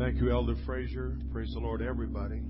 Thank you, Elder Frazier. Praise the Lord, everybody.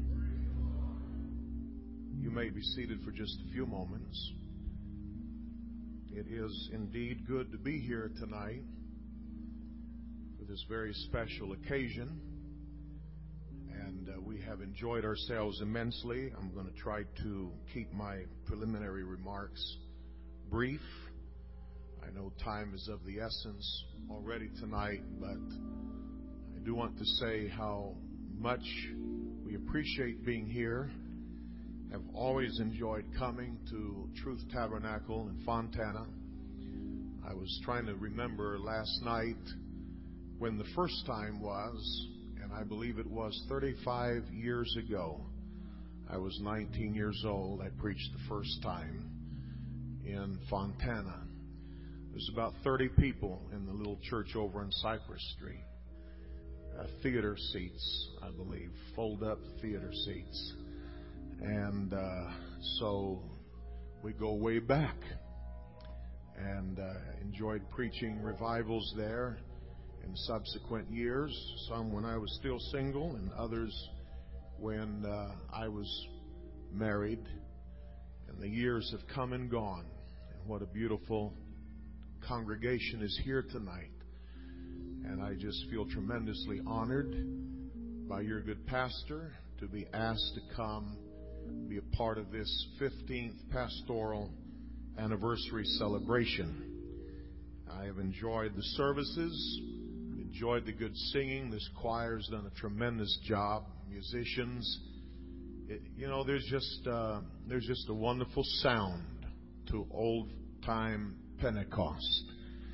You may be seated for just a few moments. It is indeed good to be here tonight for this very special occasion. And we have enjoyed ourselves immensely. I'm going to try to keep my preliminary remarks brief. I know time is of the essence already tonight, but I do want to say how much we appreciate being here. Have always enjoyed coming to Truth Tabernacle in Fontana. I was trying to remember last night when the first time was, and I believe it was 35 years ago. I was 19 years old. I preached the first time in Fontana. There's about 30 people in the little church over on Cypress Street. Theater seats, I believe, fold-up theater seats. And so we go way back, and enjoyed preaching revivals there in subsequent years, some when I was still single and others when I was married. And the years have come and gone, and what a beautiful congregation is here tonight. And I just feel tremendously honored by your good pastor to be asked to come be a part of this 15th pastoral anniversary celebration. I have enjoyed the services, enjoyed the good singing. This choir's done a tremendous job. Musicians, there's just a wonderful sound to old time Pentecost,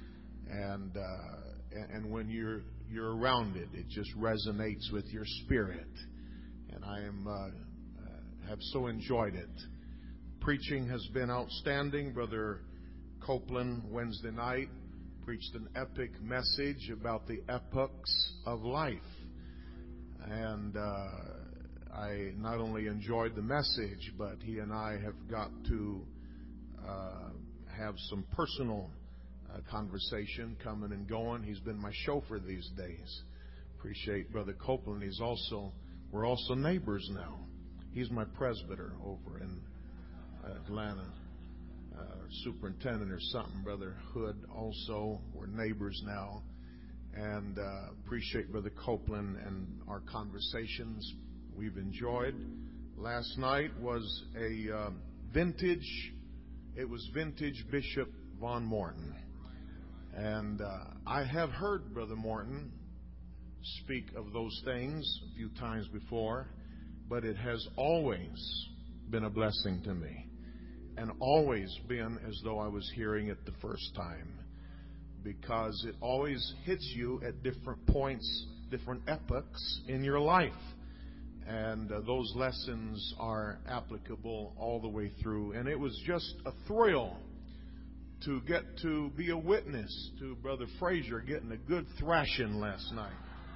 and when you're around it, it just resonates with your spirit. And I have so enjoyed it. Preaching has been outstanding. Brother Copeland Wednesday night preached an epic message about the epochs of life. And I not only enjoyed the message, but he and I have got to have some personal conversation coming and going. He's been my chauffeur these days. Appreciate Brother Copeland. We're also neighbors now. He's my presbyter over in Atlanta, superintendent or something. Brother Hood also. We're neighbors now, and appreciate Brother Copeland and our conversations we've enjoyed. Last night was a vintage Bishop Von Morton. And I have heard Brother Morton speak of those things a few times before, but it has always been a blessing to me, and always been as though I was hearing it the first time, because it always hits you at different points, different epochs in your life. And those lessons are applicable all the way through. And it was just a thrill to get to be a witness to Brother Frazier getting a good thrashing last night.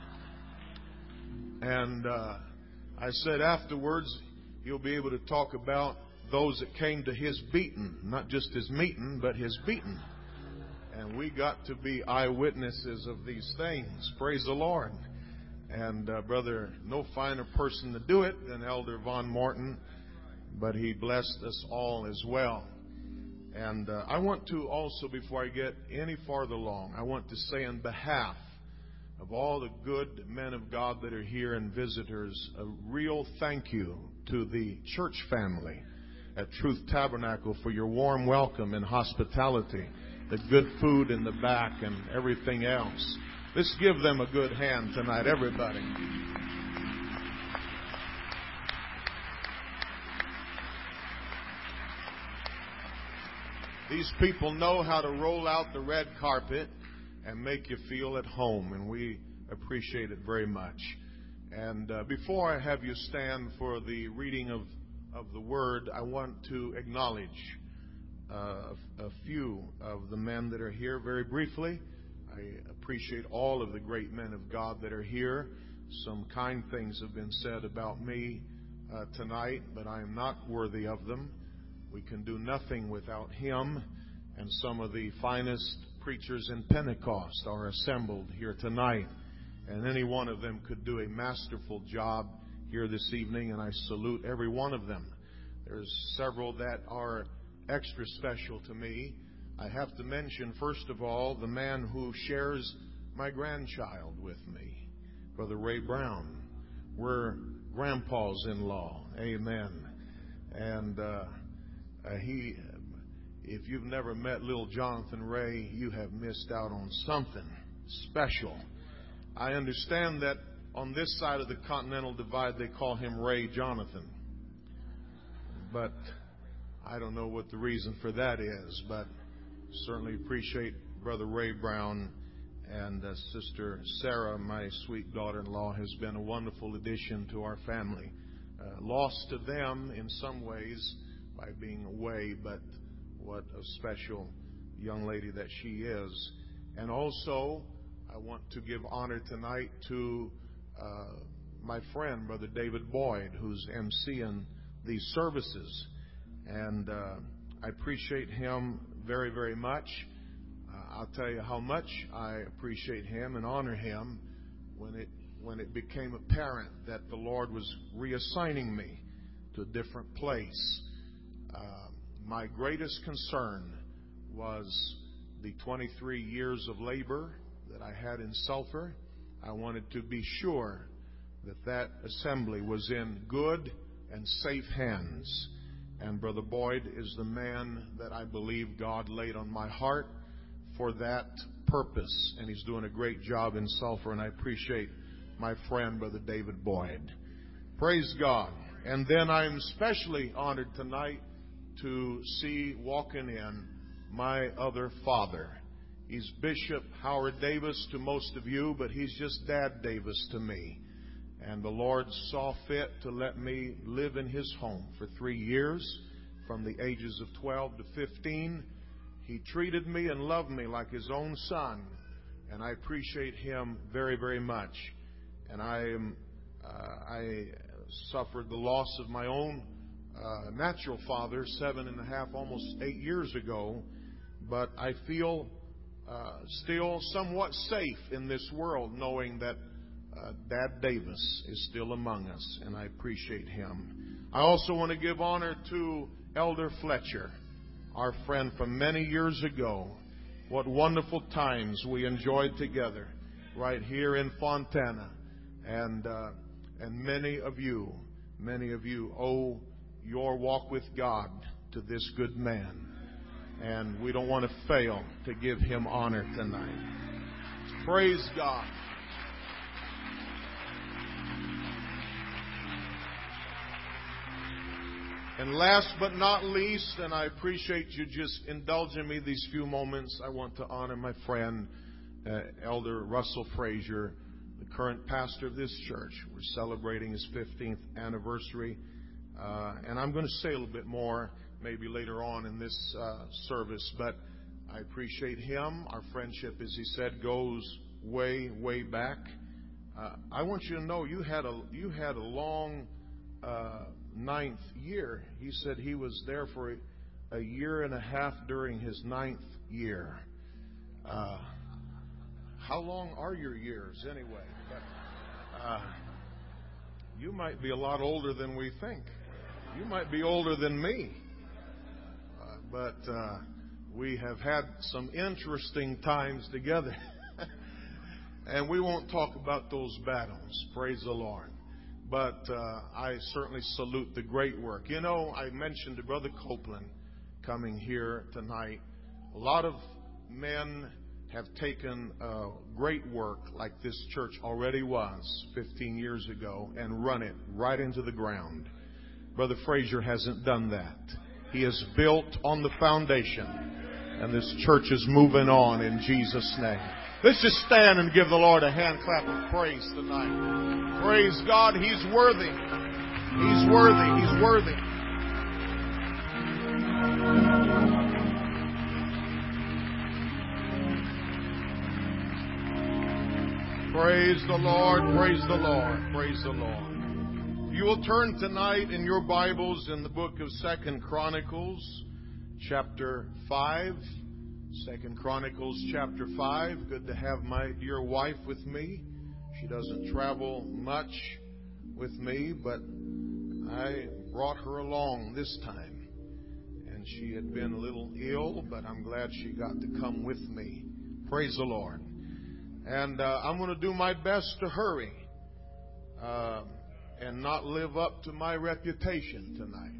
And I said afterwards, he'll be able to talk about those that came to his beating, not just his meeting, but his beating. And we got to be eyewitnesses of these things. Praise the Lord. And brother, no finer person to do it than Elder Von Morton, but he blessed us all as well. And I want to also, before I get any farther along, I want to say on behalf of all the good men of God that are here and visitors, a real thank you to the church family at Truth Tabernacle for your warm welcome and hospitality, the good food in the back and everything else. Let's give them a good hand tonight, everybody. These people know how to roll out the red carpet and make you feel at home, and we appreciate it very much. And before I have you stand for the reading of the Word, I want to acknowledge a few of the men that are here very briefly. I appreciate all of the great men of God that are here. Some kind things have been said about me tonight, but I am not worthy of them. We can do nothing without Him, and some of the finest preachers in Pentecost are assembled here tonight. And any one of them could do a masterful job here this evening, and I salute every one of them. There's several that are extra special to me. I have to mention, first of all, the man who shares my grandchild with me, Brother Ray Brown. We're grandpa's in-law. Amen. And if you've never met little Jonathan Ray, you have missed out on something special. I understand that on this side of the Continental Divide, they call him Ray Jonathan. But I don't know what the reason for that is, but certainly appreciate Brother Ray Brown and Sister Sarah, my sweet daughter-in-law, has been a wonderful addition to our family. Lost to them in some ways by being away, but what a special young lady that she is. And also, I want to give honor tonight to my friend, Brother David Boyd, who's emceeing these services. And I appreciate him very, very much. I'll tell you how much I appreciate him and honor him when it became apparent that the Lord was reassigning me to a different place. My greatest concern was the 23 years of labor that I had in Sulphur. I wanted to be sure that assembly was in good and safe hands. And Brother Boyd is the man that I believe God laid on my heart for that purpose. And he's doing a great job in Sulphur, and I appreciate my friend, Brother David Boyd. Praise God. And then I'm especially honored tonight to see walking in my other father. He's Bishop Howard Davis to most of you, but he's just Dad Davis to me. And the Lord saw fit to let me live in his home for 3 years, from the ages of 12 to 15. He treated me and loved me like his own son, and I appreciate him very, very much. And I suffered the loss of my own natural father 7.5, almost 8 years ago, but I feel still somewhat safe in this world, knowing that Dad Davis is still among us, and I appreciate him. I also want to give honor to Elder Fletcher, our friend from many years ago. What wonderful times we enjoyed together right here in Fontana. And many of you owe your walk with God to this good man. And we don't want to fail to give him honor tonight. Praise God. And last but not least, and I appreciate you just indulging me these few moments, I want to honor my friend, Elder Russell Frazier, the current pastor of this church. We're celebrating his 15th anniversary. And I'm going to say a little bit more maybe later on in this service, but I appreciate him. Our friendship, as he said, goes way, way back. I want you to know you had a long 9th year. He said he was there for a year and a half during his 9th year. How long are your years anyway? But, you might be a lot older than we think. You might be older than me. But we have had some interesting times together. And we won't talk about those battles. Praise the Lord. But I certainly salute the great work. You know, I mentioned to Brother Copeland coming here tonight, a lot of men have taken great work like this church already was 15 years ago and run it right into the ground. Brother Frazier hasn't done that. He has built on the foundation, and this church is moving on in Jesus' name. Let's just stand and give the Lord a hand clap of praise tonight. Praise God. He's worthy. He's worthy. He's worthy. Praise the Lord. Praise the Lord. Praise the Lord. You will turn tonight in your Bibles in the book of 2 Chronicles, chapter 5. 2 Chronicles, chapter 5. Good to have my dear wife with me. She doesn't travel much with me, but I brought her along this time. And she had been a little ill, but I'm glad she got to come with me. Praise the Lord. And I'm going to do my best to hurry and not live up to my reputation tonight.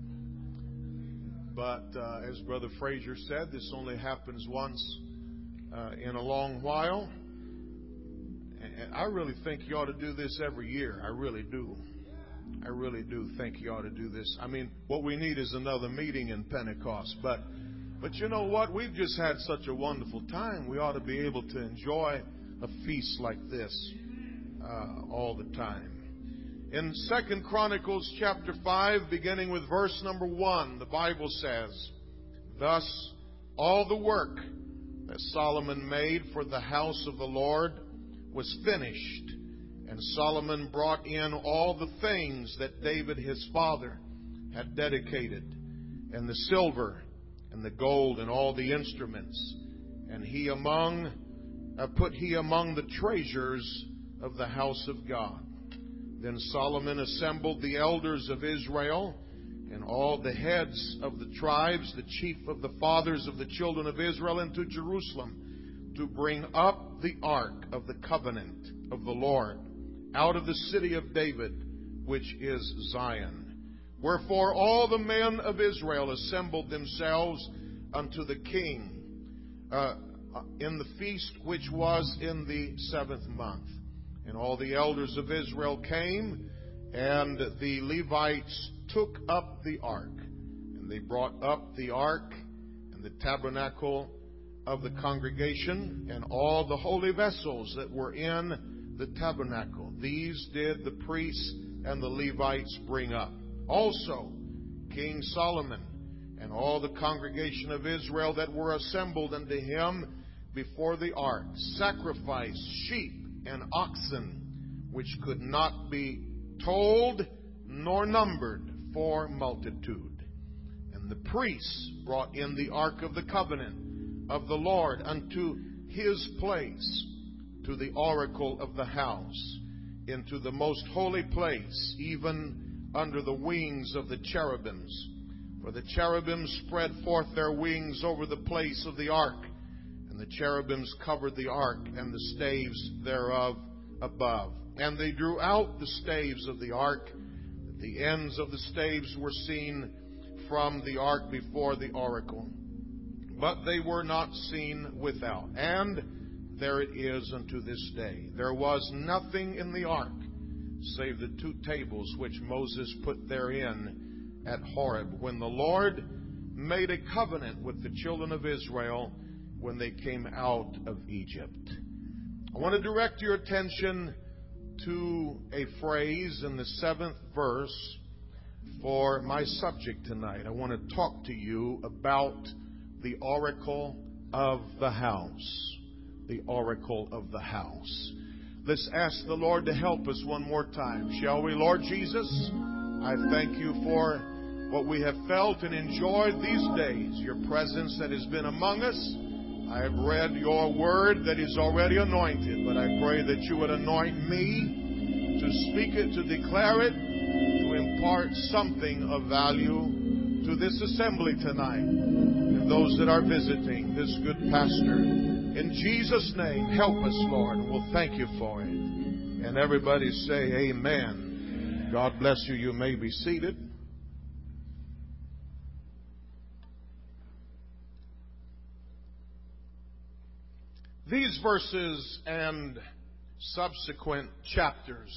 But as Brother Frazier said, this only happens once in a long while. And I really think you ought to do this every year. I really do. I really do think you ought to do this. I mean, what we need is another meeting in Pentecost. But you know what? We've just had such a wonderful time. We ought to be able to enjoy a feast like this all the time. In 2 Chronicles chapter 5, beginning with verse number 1, the Bible says, "Thus all the work that Solomon made for the house of the Lord was finished, and Solomon brought in all the things that David his father had dedicated, and the silver and the gold and all the instruments, and put he among the treasures of the house of God. Then Solomon assembled the elders of Israel and all the heads of the tribes, the chief of the fathers of the children of Israel, into Jerusalem to bring up the ark of the covenant of the Lord out of the city of David, which is Zion. Wherefore all the men of Israel assembled themselves unto the king in the feast which was in the 7th month. And all the elders of Israel came, and the Levites took up the ark. And they brought up the ark and the tabernacle of the congregation and all the holy vessels that were in the tabernacle. These did the priests and the Levites bring up. Also King Solomon and all the congregation of Israel that were assembled unto him before the ark sacrificed sheep and oxen, which could not be told nor numbered for multitude. And the priests brought in the ark of the covenant of the Lord unto his place, to the oracle of the house, into the most holy place, even under the wings of the cherubims. For the cherubims spread forth their wings over the place of the ark, and the cherubims covered the ark and the staves thereof above. And they drew out the staves of the ark. The ends of the staves were seen from the ark before the oracle, but they were not seen without. And there it is unto this day. There was nothing in the ark save the 2 tables which Moses put therein at Horeb, when the Lord made a covenant with the children of Israel when they came out of Egypt. I want to direct your attention to a phrase in the 7th verse for my subject tonight. I want to talk to you about the oracle of the house. The oracle of the house. Let's ask the Lord to help us one more time, shall we? Lord Jesus, I thank you for what we have felt and enjoyed these days, your presence that has been among us. I have read your word that is already anointed, but I pray that you would anoint me to speak it, to declare it, to impart something of value to this assembly tonight and those that are visiting this good pastor. In Jesus' name, help us, Lord, and we'll thank you for it. And everybody say amen. God bless you. You may be seated. These verses and subsequent chapters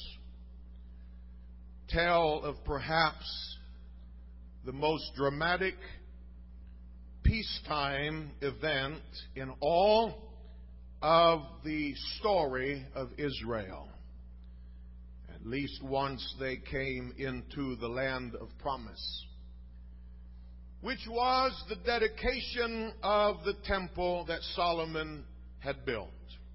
tell of perhaps the most dramatic peacetime event in all of the story of Israel. At least once they came into the land of promise, which was the dedication of the temple that Solomon had built.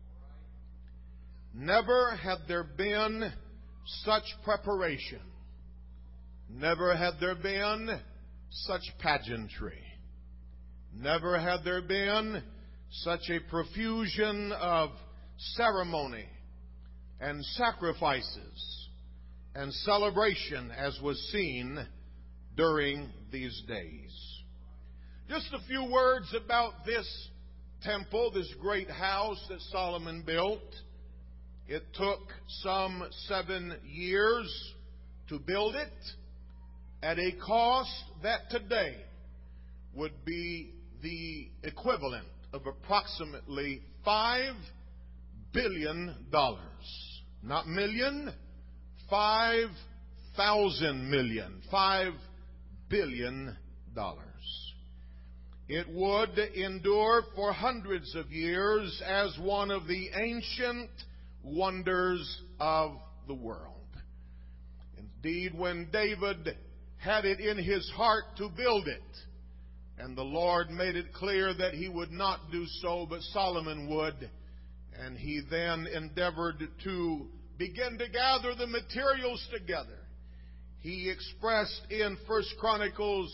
Never had there been such preparation. Never had there been such pageantry. Never had there been such a profusion of ceremony and sacrifices and celebration as was seen during these days. Just a few words about this temple, this great house that Solomon built. It took some 7 years to build it at a cost that today would be the equivalent of approximately $5 billion. Not million, 5,000 million. $5 billion. It would endure for hundreds of years as one of the ancient wonders of the world. Indeed, when David had it in his heart to build it, and the Lord made it clear that he would not do so, but Solomon would, and he then endeavored to begin to gather the materials together. He expressed in 1 Chronicles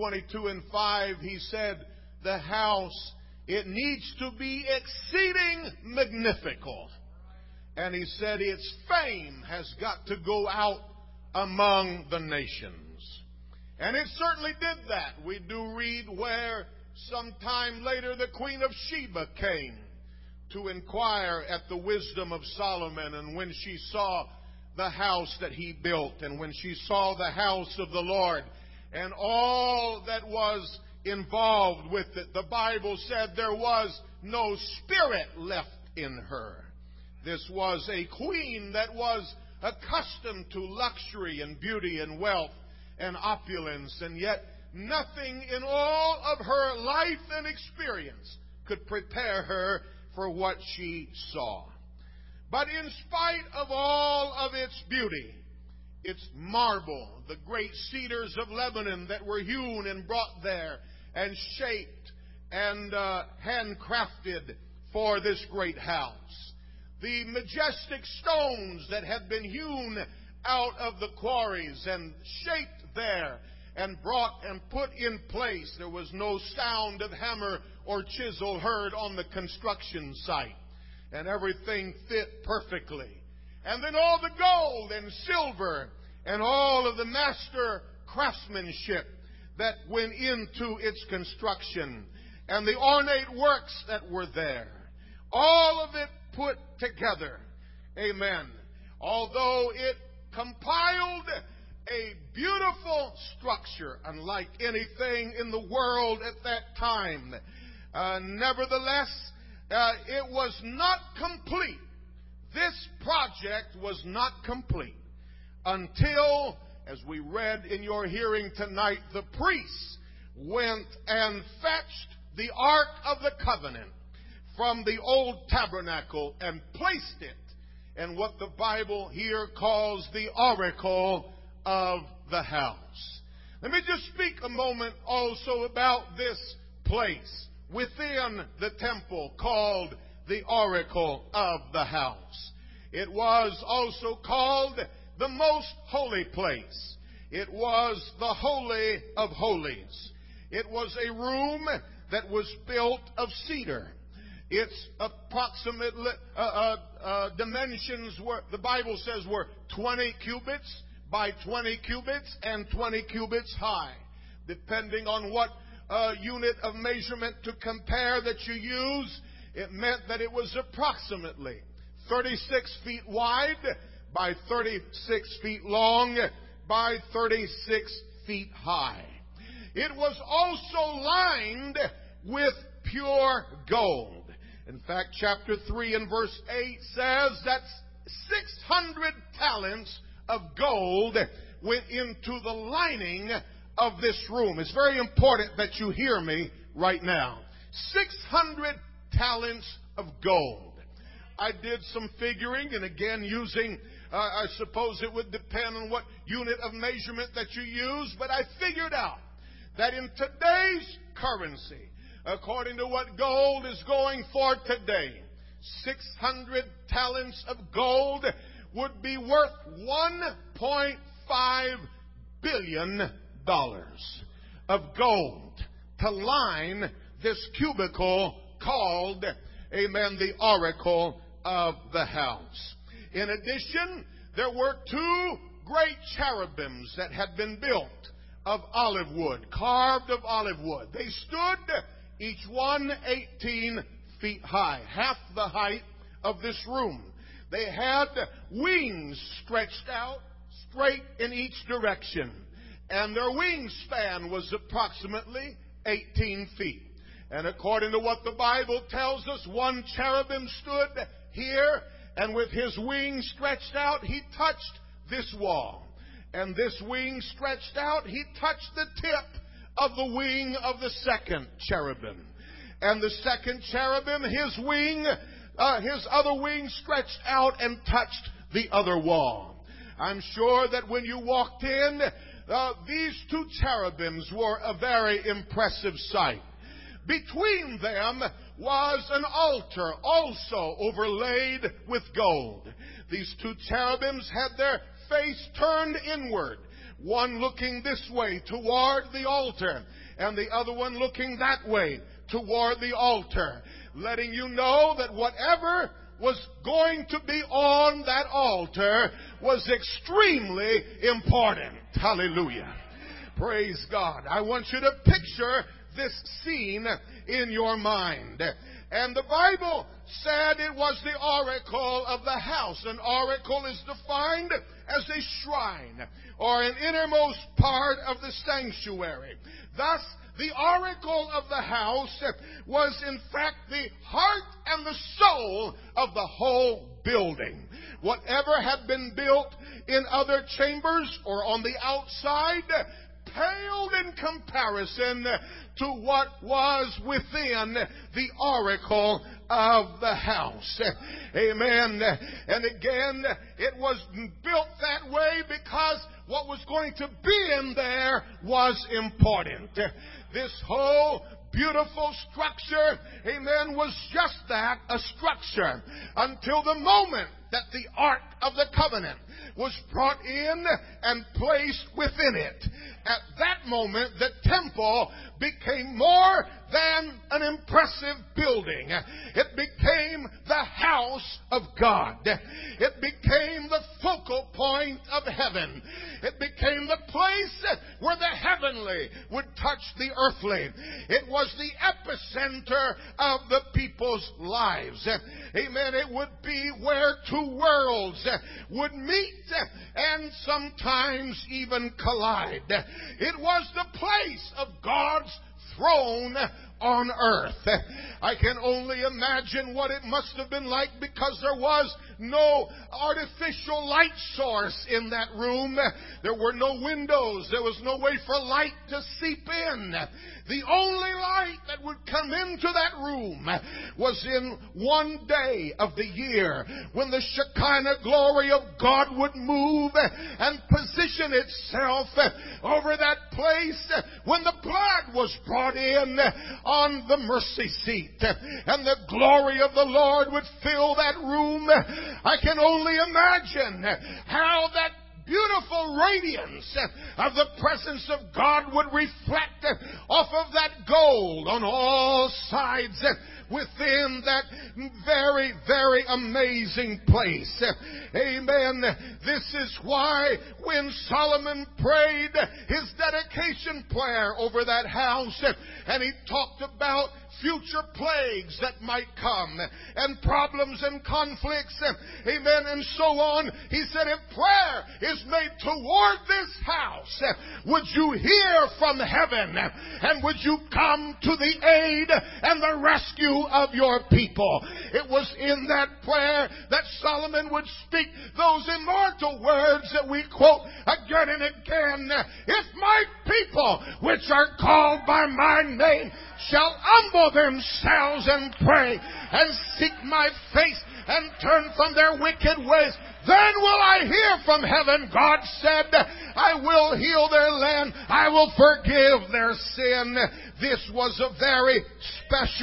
22:5, he said, the house, it needs to be exceeding magnifical. And he said its fame has got to go out among the nations. And it certainly did that. We do read where sometime later the Queen of Sheba came to inquire at the wisdom of Solomon. And when she saw the house that he built, and when she saw the house of the Lord, and all that was involved with it, the Bible said there was no spirit left in her. This was a queen that was accustomed to luxury and beauty and wealth and opulence, and yet nothing in all of her life and experience could prepare her for what she saw. But in spite of all of its beauty, its marble, the great cedars of Lebanon that were hewn and brought there and shaped and handcrafted for this great house, the majestic stones that had been hewn out of the quarries and shaped there and brought and put in place. There was no sound of hammer or chisel heard on the construction site, and everything fit perfectly. And then all the gold and silver and all of the master craftsmanship that went into its construction, and the ornate works that were there, all of it put together. Amen. Although it compiled a beautiful structure, unlike anything in the world at that time, nevertheless, it was not complete. This project was not complete until, as we read in your hearing tonight, the priests went and fetched the Ark of the Covenant from the old tabernacle and placed it in what the Bible here calls the oracle of the house. Let me just speak a moment also about this place within the temple called the oracle of the house. It was also called the most holy place. It was the Holy of Holies. It was a room that was built of cedar. Its approximate dimensions were, the Bible says, were 20 cubits by 20 cubits and 20 cubits high. Depending on what unit of measurement to compare that you use, it meant that it was approximately 36 feet wide by 36 feet long by 36 feet high. It was also lined with pure gold. In fact, chapter 3 and verse 8 says that 600 talents of gold went into the lining of this room. It's very important that you hear me right now. 600 talents of gold. I did some figuring, and again using, I suppose it would depend on what unit of measurement that you use, but I figured out that in today's currency, according to what gold is going for today, 600 talents of gold would be worth $1.5 billion of gold to line this cubicle called, amen, the oracle of the house. In addition, there were 2 great cherubims that had been built of olive wood, carved of olive wood. They stood, each one 18 feet high, half the height of this room. They had wings stretched out straight in each direction, and their wingspan was approximately 18 feet. And according to what the Bible tells us, one cherubim stood here, and with his wings stretched out, he touched this wall. And this wing stretched out, he touched the tip of the wing of the second cherubim. And the second cherubim, his other wing stretched out and touched the other wall. I'm sure that when you walked in, these 2 cherubims were a very impressive sight. Between them was an altar also overlaid with gold. These 2 cherubims had their face turned inward, one looking this way toward the altar, and the other one looking that way toward the altar, letting you know that whatever was going to be on that altar was extremely important. Hallelujah. Praise God. I want you to picture this scene in your mind. And the Bible said it was the oracle of the house. An oracle is defined as a shrine or an innermost part of the sanctuary. Thus, the oracle of the house was in fact the heart and the soul of the whole building. Whatever had been built in other chambers or on the outside paled in comparison to what was within the oracle of the house. Amen. And again, it was built that way because what was going to be in there was important. This whole beautiful structure, amen, was just that, a structure, until the moment that the Ark of the Covenant was brought in and placed within it. At that moment, the temple became more than an impressive building. It became the house of God. It became the focal point of heaven. It became the place where the heavenly would touch the earthly. It was the epicenter of the people's lives. Amen. It would be where 2 worlds would meet and sometimes even collide. It was the place of God's throne on earth. I can only imagine what it must have been like, because there was no artificial light source in that room. There were no windows. There was no way for light to seep in. The only light that would come into that room was in one day of the year, when the Shekinah glory of God would move and position itself over that place, when the blood was brought in on the mercy seat and the glory of the Lord would fill that room. I can only imagine how that beautiful radiance of the presence of God would reflect off of that gold on all sides within that very, very amazing place. Amen. This is why when Solomon prayed his dedication prayer over that house, and he talked about future plagues that might come and problems and conflicts, amen, and so on, he said, if prayer is made toward this house, would you hear from heaven, and would you come to the aid and the rescue of your people? It was in that prayer that Solomon would speak those immortal words that we quote again and again. If my people, which are called by my name, shall humble themselves and pray and seek my face and turn from their wicked ways, then will I hear from heaven. God said, I will heal their land. I will forgive their sin. This was a very special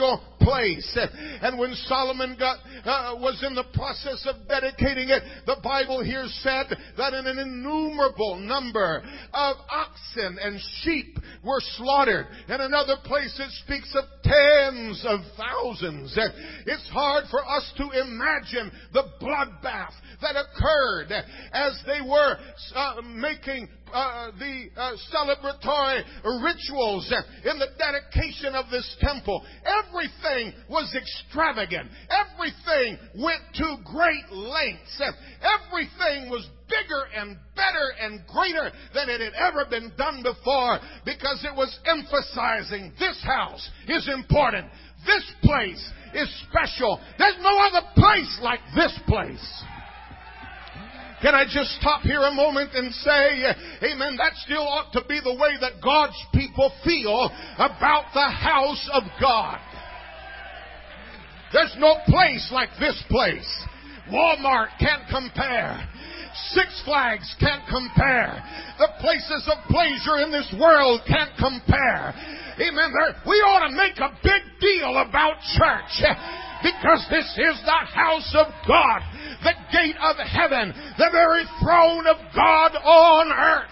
place. And when Solomon was in the process of dedicating it, the Bible here said that an innumerable number of oxen and sheep were slaughtered. In another place it speaks of tens of thousands. It's hard for us to imagine the bloodbath that occurred as they were making the celebratory rituals in the dedication of this temple. Everything was extravagant. Everything went to great lengths. Everything was bigger and better and greater than it had ever been done before, because it was emphasizing this house is important. This place is special. There's no other place like this place. Can I just stop here a moment and say, amen, that still ought to be the way that God's people feel about the house of God. There's no place like this place. Walmart can't compare. Six Flags can't compare. The places of pleasure in this world can't compare. Amen. We ought to make a big deal about church, because this is the house of God, the gate of heaven, the very throne of God on earth.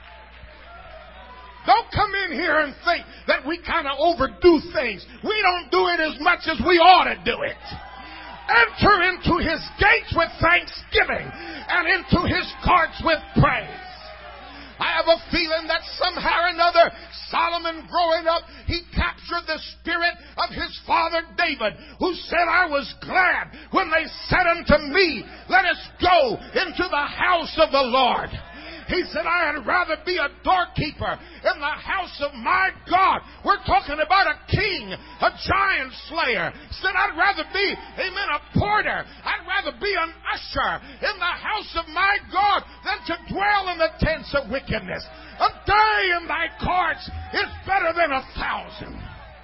Don't come in here and think that we kind of overdo things. We don't do it as much as we ought to do it. Enter into His gates with thanksgiving and into His courts with praise. I have a feeling that somehow or another, Solomon growing up, he captured the spirit of his father David, who said, I was glad when they said unto me, let us go into the house of the Lord. He said, I had rather be a doorkeeper in the house of my God. We're talking about a king, a giant slayer. He said, I'd rather be, amen, a porter. I'd rather be an usher in the house of my God than to dwell in the tents of wickedness. A day in thy courts is better than 1,000.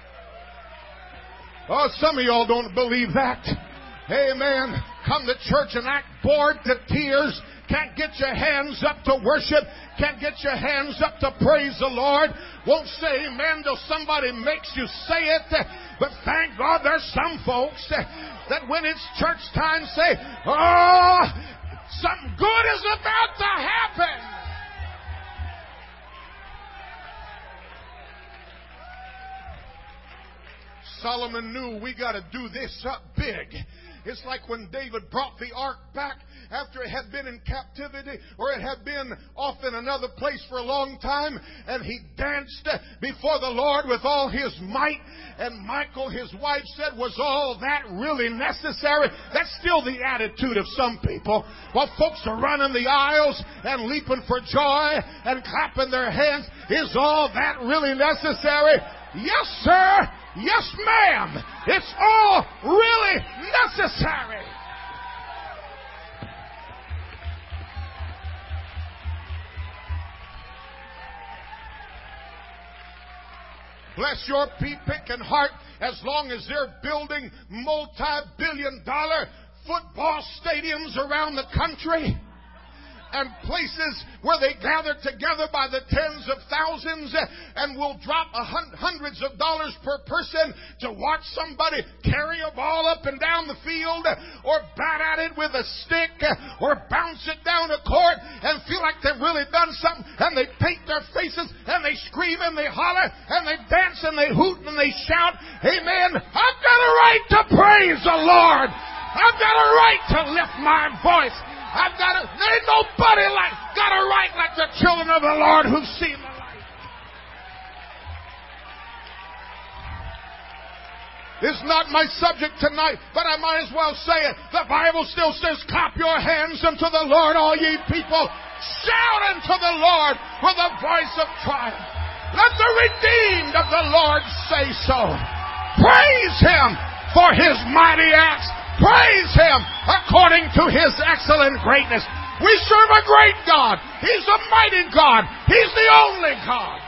Oh, some of y'all don't believe that. Amen. Come to church and act bored to tears. Can't get your hands up to worship. Can't get your hands up to praise the Lord. Won't say amen till somebody makes you say it. But thank God there's some folks that when it's church time say, oh, something good is about to happen. Solomon knew we got to do this up big. It's like when David brought the ark back after it had been in captivity, or it had been off in another place for a long time, and he danced before the Lord with all his might. And Michal, his wife, said, was all that really necessary? That's still the attitude of some people. While folks are running the aisles and leaping for joy and clapping their hands, is all that really necessary? Yes, sir. Yes, ma'am. It's all really necessary. Bless your pea-picking heart as long as they're building multi-billion-dollar football stadiums around the country and places where they gather together by the tens of thousands and will drop hundreds of dollars per person to watch somebody carry a ball up and down the field, or bat at it with a stick, or bounce it down a court and feel like they've really done something, and they paint their faces and they scream and they holler and they dance and they hoot and they shout, amen, I've got a right to praise the Lord. I've got a right to lift my voice. There ain't nobody got a right like the children of the Lord who've seen the light. It's not my subject tonight, but I might as well say it. The Bible still says, clap your hands unto the Lord, all ye people. Shout unto the Lord with a voice of triumph. Let the redeemed of the Lord say so. Praise Him for His mighty acts. Praise Him according to His excellent greatness. We serve a great God. He's a mighty God. He's the only God.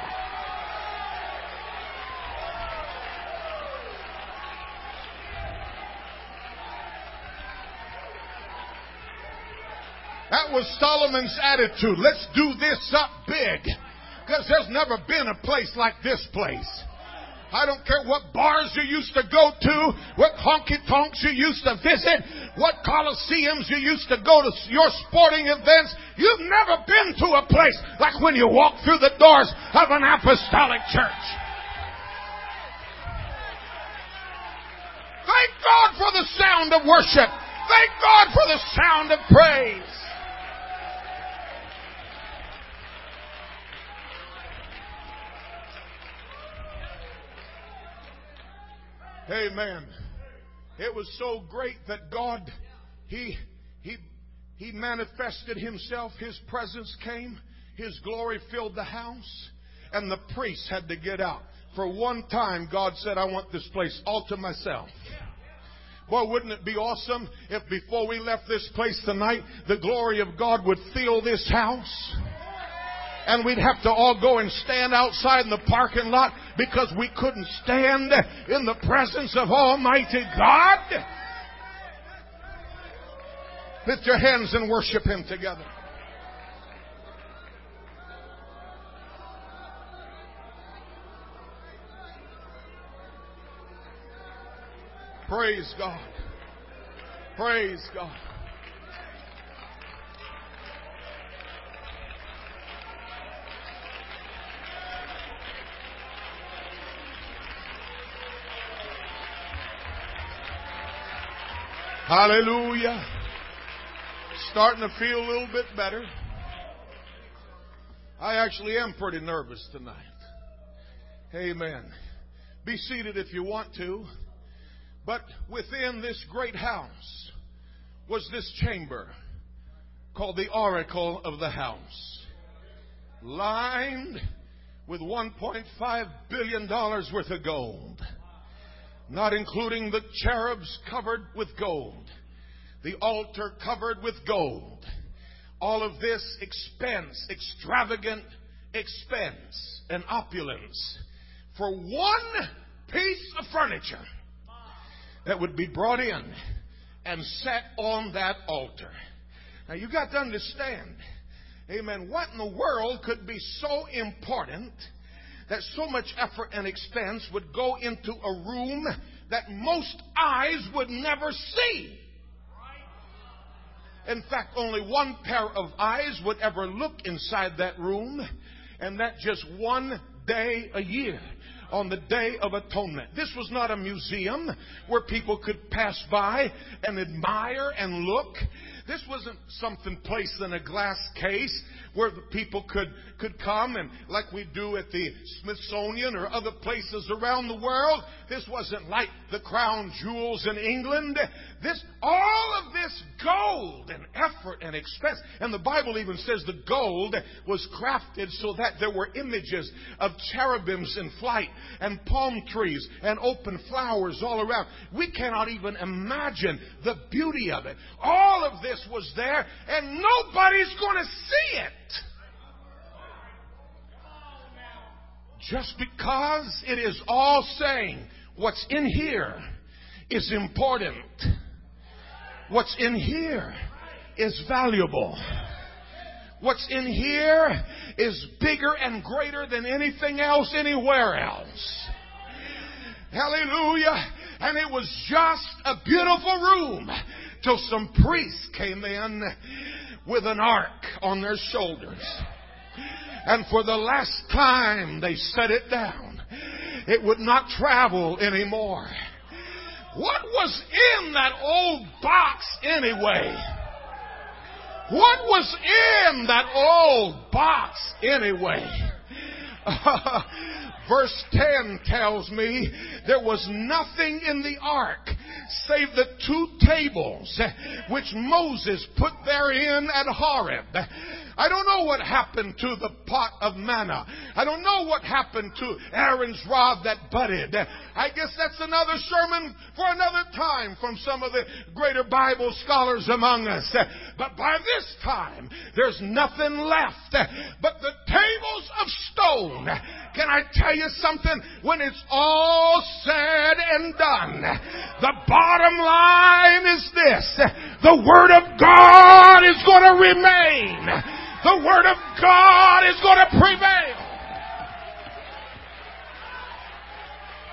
That was Solomon's attitude. Let's do this up big. Because there's never been a place like this place. I don't care what bars you used to go to, what honky-tonks you used to visit, what coliseums you used to go to, your sporting events. You've never been to a place like when you walk through the doors of an apostolic church. Thank God for the sound of worship. Thank God for the sound of praise. Amen. It was so great that God, He manifested Himself. His presence came. His glory filled the house. And the priests had to get out. For one time, God said, I want this place all to myself. Boy, wouldn't it be awesome if before we left this place tonight, the glory of God would fill this house? And we'd have to all go and stand outside in the parking lot because we couldn't stand in the presence of Almighty God. Lift your hands and worship Him together. Praise God. Praise God. Hallelujah. Starting to feel a little bit better. I actually am pretty nervous tonight. Amen. Be seated if you want to. But within this great house was this chamber called the oracle of the house, lined with $1.5 billion worth of gold. Not including the cherubs covered with gold. The altar covered with gold. All of this expense, extravagant expense and opulence for one piece of furniture that would be brought in and set on that altar. Now you got to understand, amen, what in the world could be so important that so much effort and expense would go into a room that most eyes would never see. In fact, only one pair of eyes would ever look inside that room, and that just one day a year, on the Day of Atonement. This was not a museum where people could pass by and admire and look. This wasn't something placed in a glass case where the people could come and like we do at the Smithsonian or other places around the world. This wasn't like the crown jewels in England. All of this gold and effort and expense. And the Bible even says the gold was crafted so that there were images of cherubims in flight and palm trees and open flowers all around. We cannot even imagine the beauty of it. All of this was there and nobody's going to see it. Just because it is all saying what's in here is important. What's in here is valuable. What's in here is bigger and greater than anything else anywhere else. Hallelujah. And it was just a beautiful room till some priests came in with an ark on their shoulders. And for the last time they set it down. It would not travel anymore. What was in that old box anyway? What was in that old box anyway? Verse 10 tells me there was nothing in the ark save the 2 tables which Moses put therein at Horeb. I don't know what happened to the pot of manna. I don't know what happened to Aaron's rod that budded. I guess that's another sermon for another time from some of the greater Bible scholars among us. But by this time, there's nothing left but the tables of stone. Can I tell you something? When it's all said and done, the bottom line is this. The Word of God is going to remain. The Word of God is going to prevail.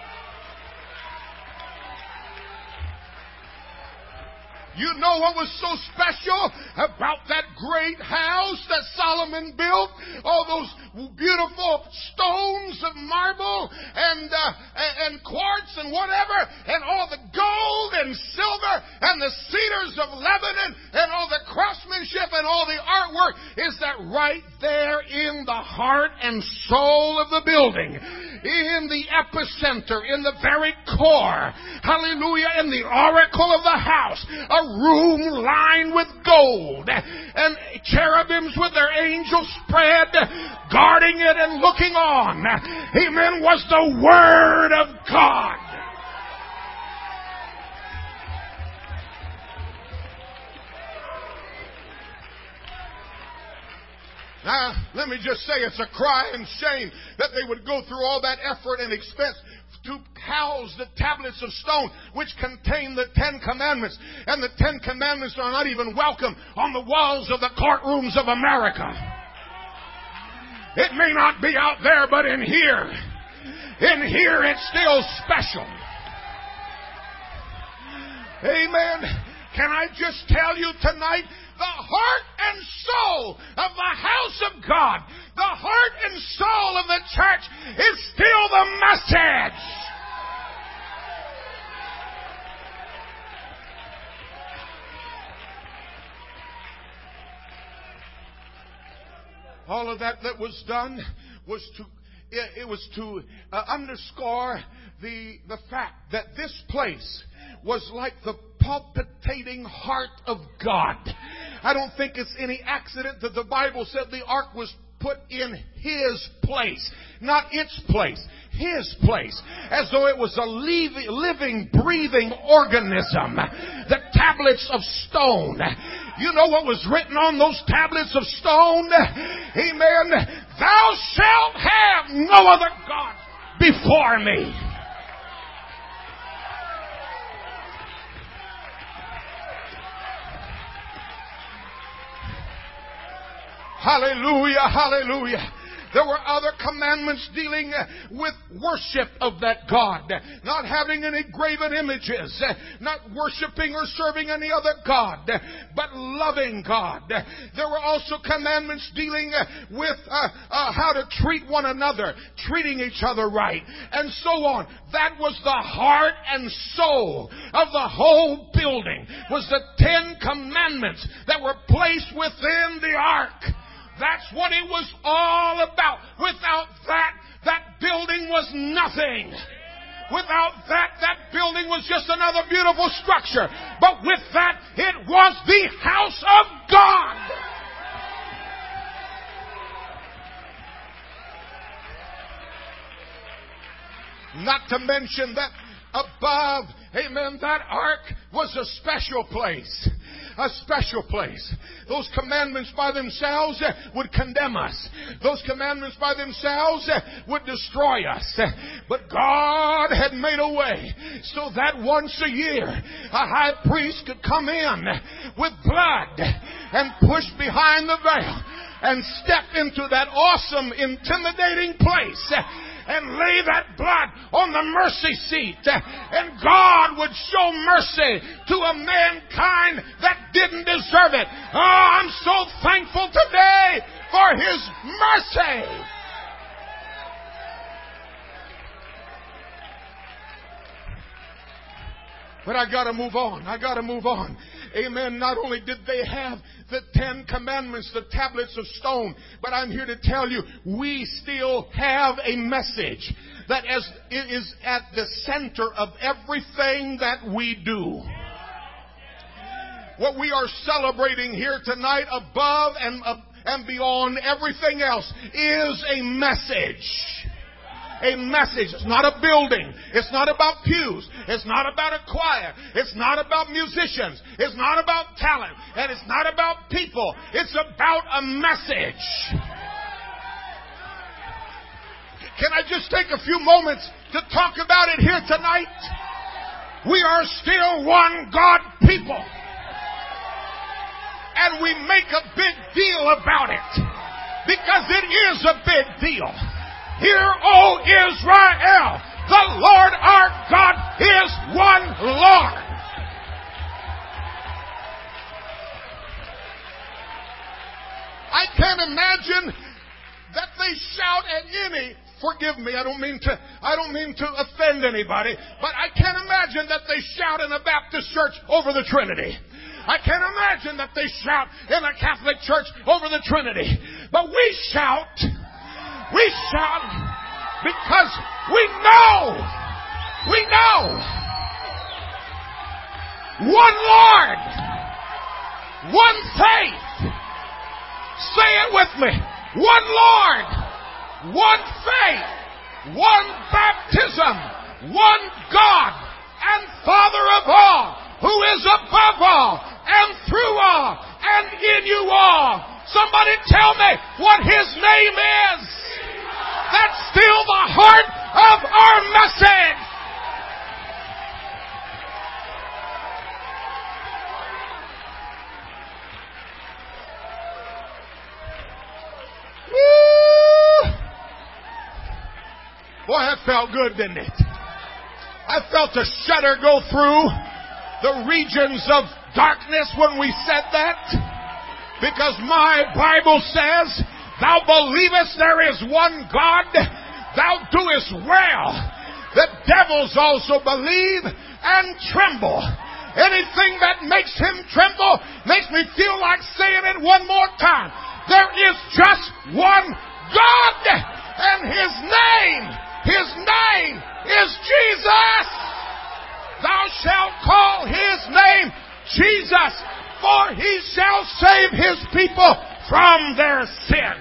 You know what was so special about that great house that Solomon built? All those beautiful stones of marble and quartz and whatever, and all the gold and silver and the cedars of Lebanon and all the craftsmanship and all the artwork, is that right there in the heart and soul of the building, in the epicenter, in the very core, hallelujah, in the oracle of the house, a room lined with gold, and cherubims with their angels spread, guarding it and looking on, amen, was the Word of God. Now, let me just say, it's a cry and shame that they would go through all that effort and expense to house the tablets of stone which contain the 10 Commandments. And the 10 Commandments are not even welcome on the walls of the courtrooms of America. It may not be out there, but in here it's still special. Amen. Can I just tell you tonight, the heart and soul of the house of God, the heart and soul of the church is still the message. All of that was done was to underscore the fact that this place was like the palpitating heart of God. I don't think it's any accident that the Bible said the ark was put in His place, not its place, His place, as though it was a living, breathing organism. The tablets of stone. You know what was written on those tablets of stone? Amen. Thou shalt have no other God before me. Hallelujah, hallelujah. There were other commandments dealing with worship of that God. Not having any graven images. Not worshiping or serving any other God. But loving God. There were also commandments dealing with how to treat one another. Treating each other right. And so on. That was the heart and soul of the whole building. Was the 10 Commandments that were placed within the ark. That's what it was all about. Without that building was nothing. Without that building was just another beautiful structure. But with that, it was the house of God. Not to mention that above, amen, that ark was a special place. A special place. Those commandments by themselves would condemn us. Those commandments by themselves would destroy us. But God had made a way so that once a year a high priest could come in with blood and push behind the veil and step into that awesome, intimidating place and lay that blood on the mercy seat. And God would show mercy to a mankind that didn't deserve it. Oh, I'm so thankful today for His mercy. But I gotta move on. I gotta move on. Amen. Not only did they have the 10 Commandments, the tablets of stone, but I'm here to tell you, we still have a message that is at the center of everything that we do. What we are celebrating here tonight, above and beyond everything else, is a message. A message. It's not a building. It's not about pews. It's not about a choir. It's not about musicians. It's not about talent. And it's not about people. It's about a message. Can I just take a few moments to talk about it here tonight? We are still one God people. And we make a big deal about it. Because it is a big deal. Hear, O Israel, the Lord our God is one Lord. I can't imagine that they shout at any. Forgive me, I don't mean to offend anybody, but I can't imagine that they shout in a Baptist church over the Trinity. I can't imagine that they shout in a Catholic church over the Trinity. But we shout because we know one Lord, one faith. Say it with me. One Lord, one faith, one baptism, one God and Father of all, who is above all and through all and in you all. Somebody tell me what His name is. That's still the heart of our message. Woo! Boy, that felt good, didn't it? I felt a shudder go through the regions of darkness when we said that. Because my Bible says, thou believest there is one God, thou doest well. The devils also believe and tremble. Anything that makes him tremble makes me feel like saying it one more time. There is just one God, and His name is Jesus. Thou shalt call His name Jesus, for He shall save His people from their sins.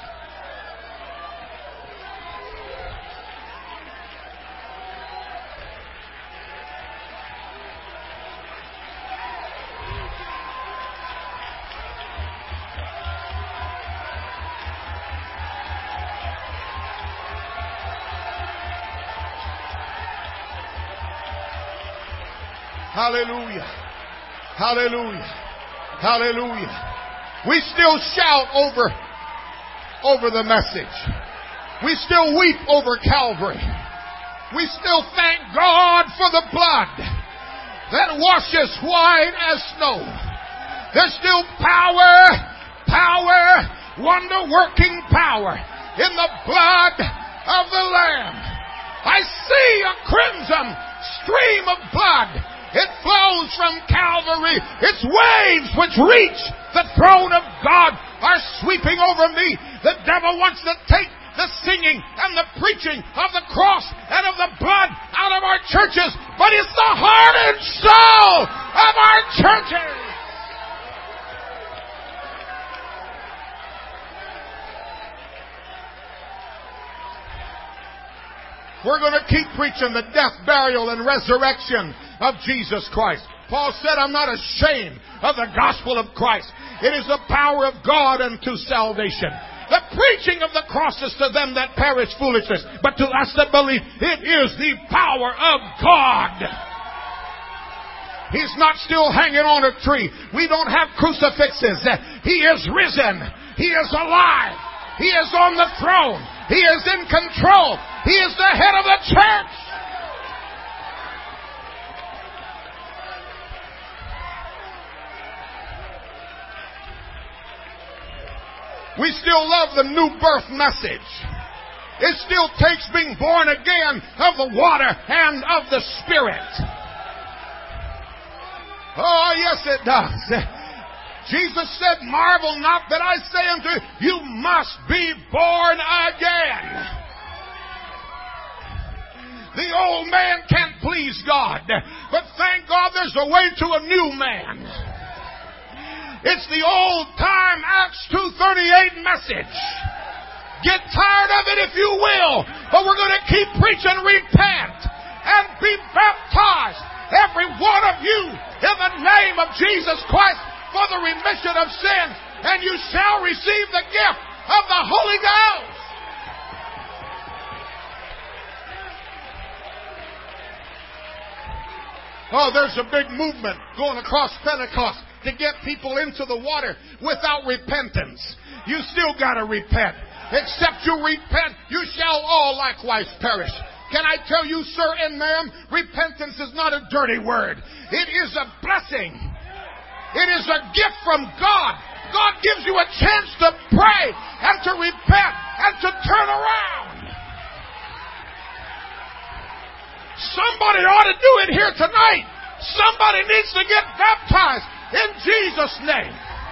Hallelujah. Hallelujah. Hallelujah. We still shout over the message. We still weep over Calvary. We still thank God for the blood that washes white as snow. There's still power, wonder-working power in the blood of the Lamb. I see a crimson stream of blood. It flows from Calvary. Its waves which reach the throne of God are sweeping over me. The devil wants to take the singing and the preaching of the cross and of the blood out of our churches, but it's the heart and soul of our churches. We're going to keep preaching the death, burial, and resurrection of Jesus Christ. Paul said, I'm not ashamed of the gospel of Christ. It is the power of God unto salvation. The preaching of the cross is to them that perish foolishness, but to us that believe, it is the power of God. He's not still hanging on a tree. We don't have crucifixes. He is risen. He is alive. He is on the throne. He is in control. He is the head of the church. We still love the new birth message. It still takes being born again of the water and of the Spirit. Oh, yes, it does. Jesus said, marvel not that I say unto you, you must be born again. The old man can't please God, but thank God there's a way to a new man. It's the old-time Acts 2:38 message. Get tired of it if you will, but we're going to keep preaching repent and be baptized, every one of you, in the name of Jesus Christ for the remission of sins, and you shall receive the gift of the Holy Ghost. Oh, there's a big movement going across Pentecost to get people into the water without repentance. You still got to repent. Except you repent, you shall all likewise perish. Can I tell you, sir and ma'am, repentance is not a dirty word. It is a blessing. It is a gift from God. God gives you a chance to pray and to repent and to turn around. Somebody ought to do it here tonight. Somebody needs to get baptized in Jesus' name.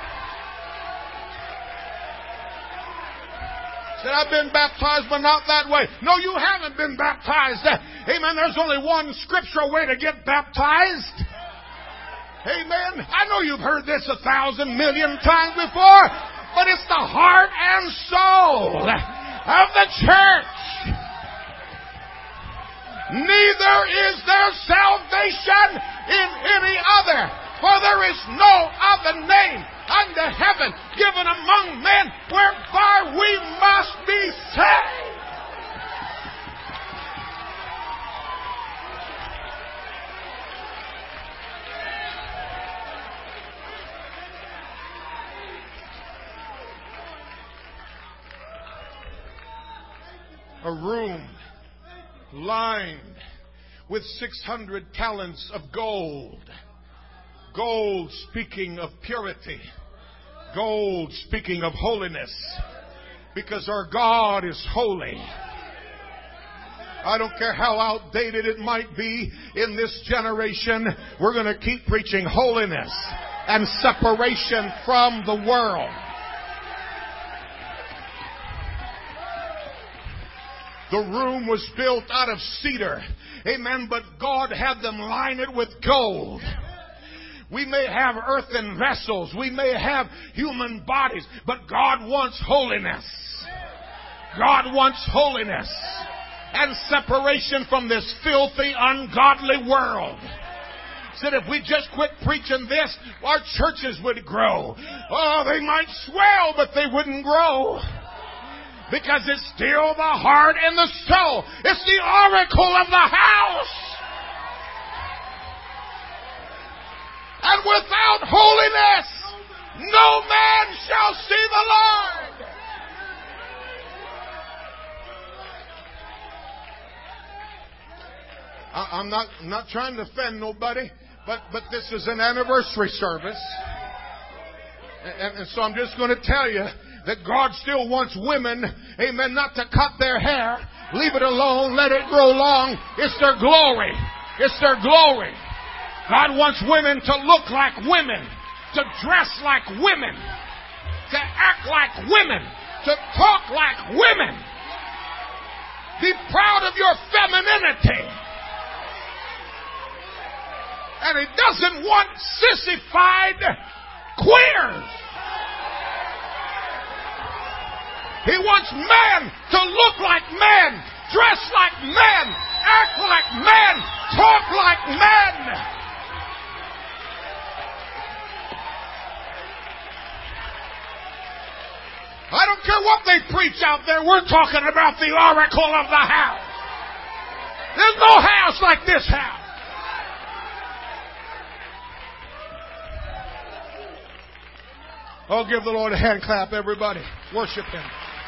Said, I've been baptized, but not that way. No, you haven't been baptized. Amen. There's only one scriptural way to get baptized. Amen. I know you've heard this 1,000 million times before, but it's the heart and soul of the church. Neither is there salvation in any other, for there is no other name under heaven given among men whereby we must be saved. A room lined with 600 talents of gold. Gold speaking of purity. Gold speaking of holiness. Because our God is holy. I don't care how outdated it might be in this generation, we're going to keep preaching holiness and separation from the world. The room was built out of cedar. Amen. But God had them line it with gold. We may have earthen vessels. We may have human bodies. But God wants holiness. God wants holiness. And separation from this filthy, ungodly world. Said if we just quit preaching this, our churches would grow. Oh, they might swell, but they wouldn't grow. Because it's still the heart and the soul. It's the oracle of the house. And without holiness, no man shall see the Lord. I'm not trying to offend nobody, but this is an anniversary service. And so I'm just going to tell you that God still wants women, amen, not to cut their hair. Leave it alone. Let it grow long. It's their glory. It's their glory. God wants women to look like women, to dress like women, to act like women, to talk like women. Be proud of your femininity. And He doesn't want sissified queers. He wants men to look like men, dress like men, act like men, talk like men. I don't care what they preach out there. We're talking about the oracle of the house. There's no house like this house. Oh, give the Lord a hand clap, everybody. Worship Him.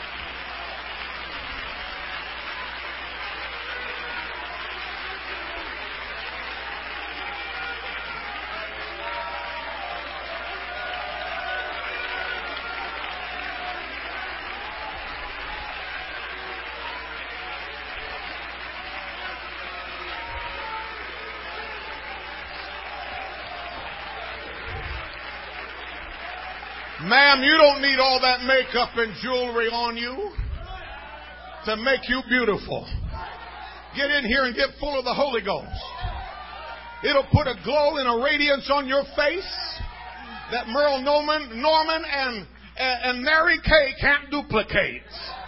Ma'am, you don't need all that makeup and jewelry on you to make you beautiful. Get in here and get full of the Holy Ghost. It'll put a glow and a radiance on your face that Merle Norman and Mary Kay can't duplicate.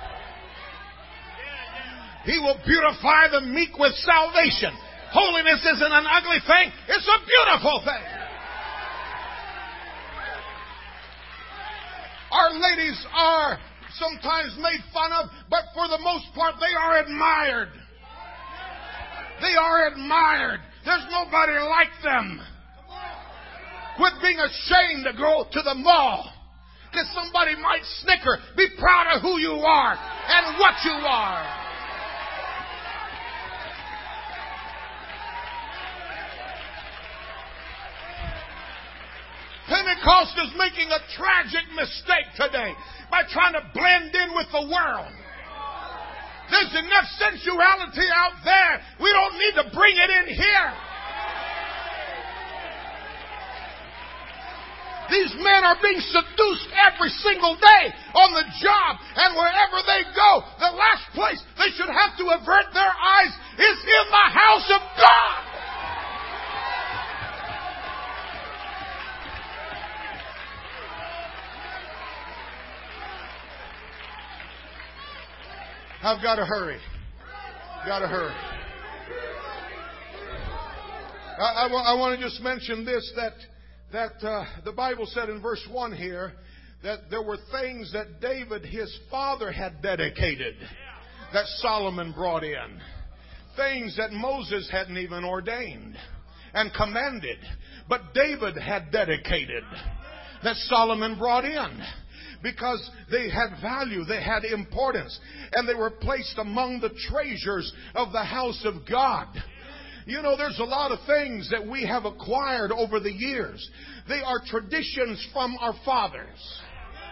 He will beautify the meek with salvation. Holiness isn't an ugly thing. It's a beautiful thing. Our ladies are sometimes made fun of, but for the most part, they are admired. They are admired. There's nobody like them. Quit being ashamed to go to the mall, because somebody might snicker. Be proud of who you are and what you are. Pentecost is making a tragic mistake today by trying to blend in with the world. There's enough sensuality out there. We don't need to bring it in here. These men are being seduced every single day on the job and wherever they go. The last place they should have to avert their eyes is in the house of God. I've got to hurry. Got to hurry. I want to just mention this, that the Bible said in verse 1 here that there were things that David, his father, had dedicated that Solomon brought in. Things that Moses hadn't even ordained and commanded, but David had dedicated that Solomon brought in. Because they had value, they had importance, and they were placed among the treasures of the house of God. You know, there's a lot of things that we have acquired over the years. They are traditions from our fathers.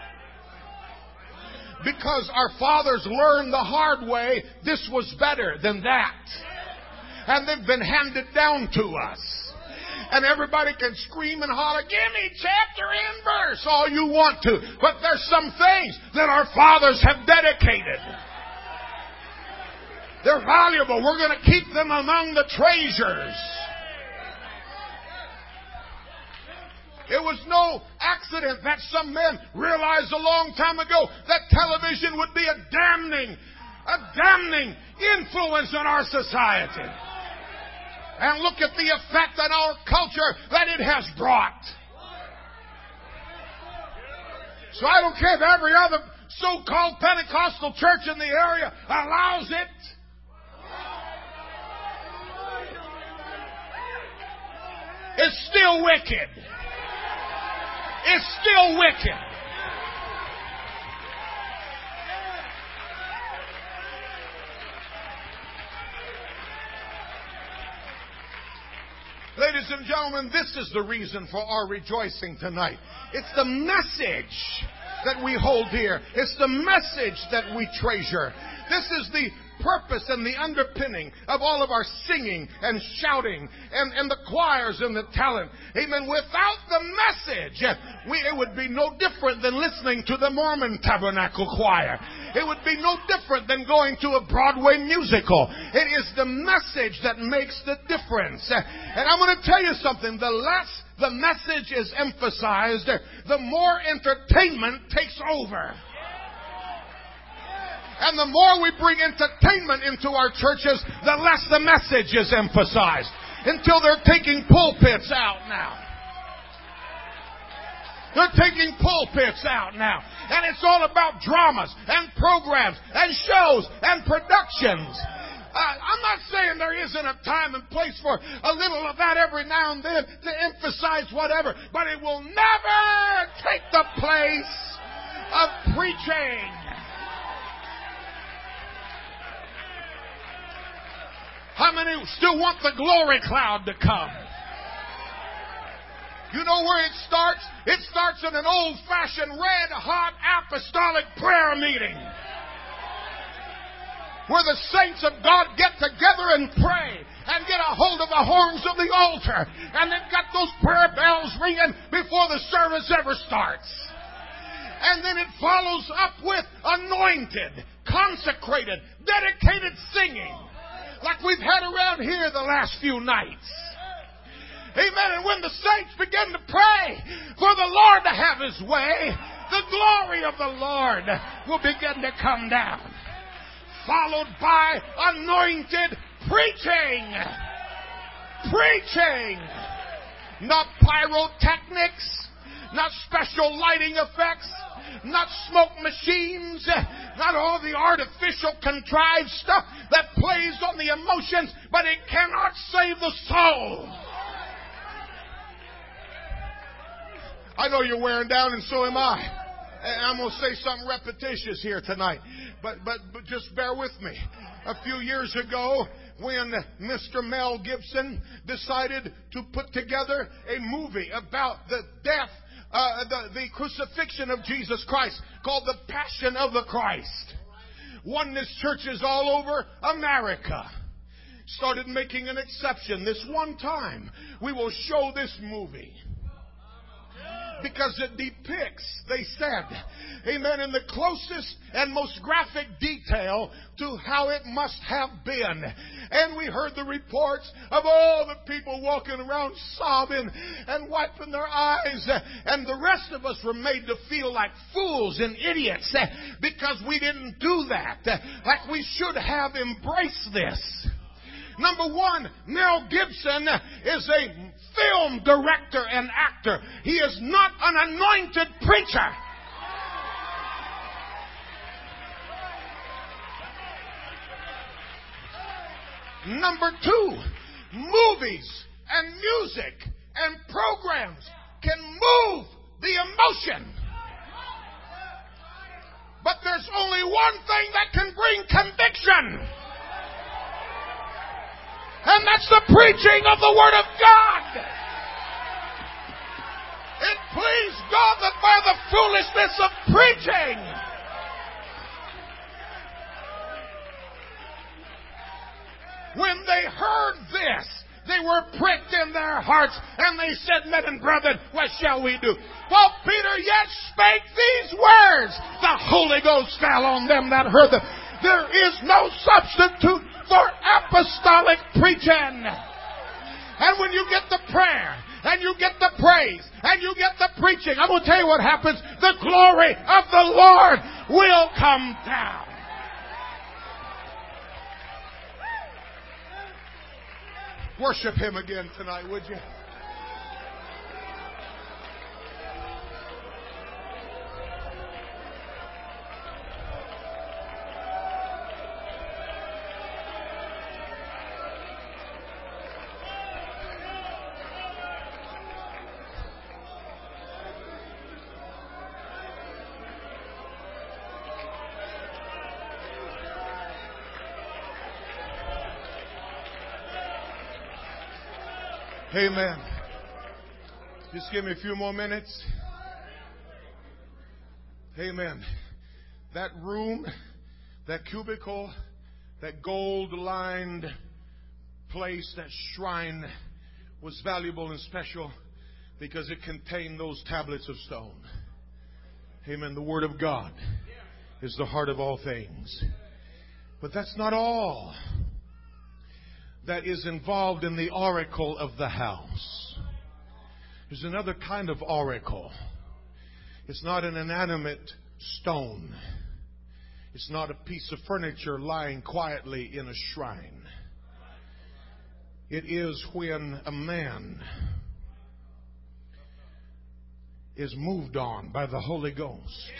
Because our fathers learned the hard way, this was better than that. And they've been handed down to us. And everybody can scream and holler, give me chapter and verse, all you want to. But there's some things that our fathers have dedicated. They're valuable. We're going to keep them among the treasures. It was no accident that some men realized a long time ago that television would be a damning influence on our society. And look at the effect on our culture that it has brought. So I don't care if every other so-called Pentecostal church in the area allows it. It's still wicked. It's still wicked. Ladies and gentlemen, this is the reason for our rejoicing tonight. It's the message that we hold dear. It's the message that we treasure. This is the purpose and the underpinning of all of our singing and shouting and the choirs and the talent. Amen. Without the message, it would be no different than listening to the Mormon Tabernacle Choir. It would be no different than going to a Broadway musical. It is the message that makes the difference. And I'm going to tell you something. The less the message is emphasized, the more entertainment takes over. And the more we bring entertainment into our churches, the less the message is emphasized. Until they're taking pulpits out now. They're taking pulpits out now. And it's all about dramas and programs and shows and productions. I'm not saying there isn't a time and place for a little of that every now and then to emphasize whatever. But it will never take the place of preaching. How many still want the glory cloud to come? You know where it starts? It starts in an old-fashioned, red-hot apostolic prayer meeting. Where the saints of God get together and pray and get a hold of the horns of the altar. And they've got those prayer bells ringing before the service ever starts. And then it follows up with anointed, consecrated, dedicated singing. Like we've had around here the last few nights. Amen. And when the saints begin to pray for the Lord to have His way, the glory of the Lord will begin to come down. Followed by anointed preaching. Preaching. Not pyrotechnics. Not special lighting effects. Not smoke machines. Not all the artificial contrived stuff that plays on the emotions, but it cannot save the soul. I know you're wearing down, and so am I. And I'm going to say something repetitious here tonight. But just bear with me. A few years ago, when Mr. Mel Gibson decided to put together a movie about the death the crucifixion of Jesus Christ, called the Passion of the Christ. Oneness churches all over America started making an exception. This one time, we will show this movie. Because it depicts, they said, amen, in the closest and most graphic detail to how it must have been. And we heard the reports of all the people walking around sobbing and wiping their eyes. And the rest of us were made to feel like fools and idiots because we didn't do that. Like we should have embraced this. Number one, Mel Gibson is a film director and actor. He is not an anointed preacher. Number two, movies and music and programs can move the emotion. But there's only one thing that can bring conviction. And that's the preaching of the Word of God. It pleased God that by the foolishness of preaching, when they heard this, they were pricked in their hearts, and they said, men and brethren, what shall we do? While Peter yet spake these words, the Holy Ghost fell on them that heard them. There is no substitute for apostolic preaching. And when you get the prayer, and you get the praise, and you get the preaching, I'm going to tell you what happens. The glory of the Lord will come down. Worship Him again tonight, would you? Amen. Just give me a few more minutes. Amen. That room, that cubicle, that gold-lined place, that shrine was valuable and special because it contained those tablets of stone. Amen. The Word of God is the heart of all things. But that's not all that is involved in the oracle of the house. There's another kind of oracle. It's not an inanimate stone. It's not a piece of furniture lying quietly in a shrine. It is when a man is moved on by the Holy Ghost.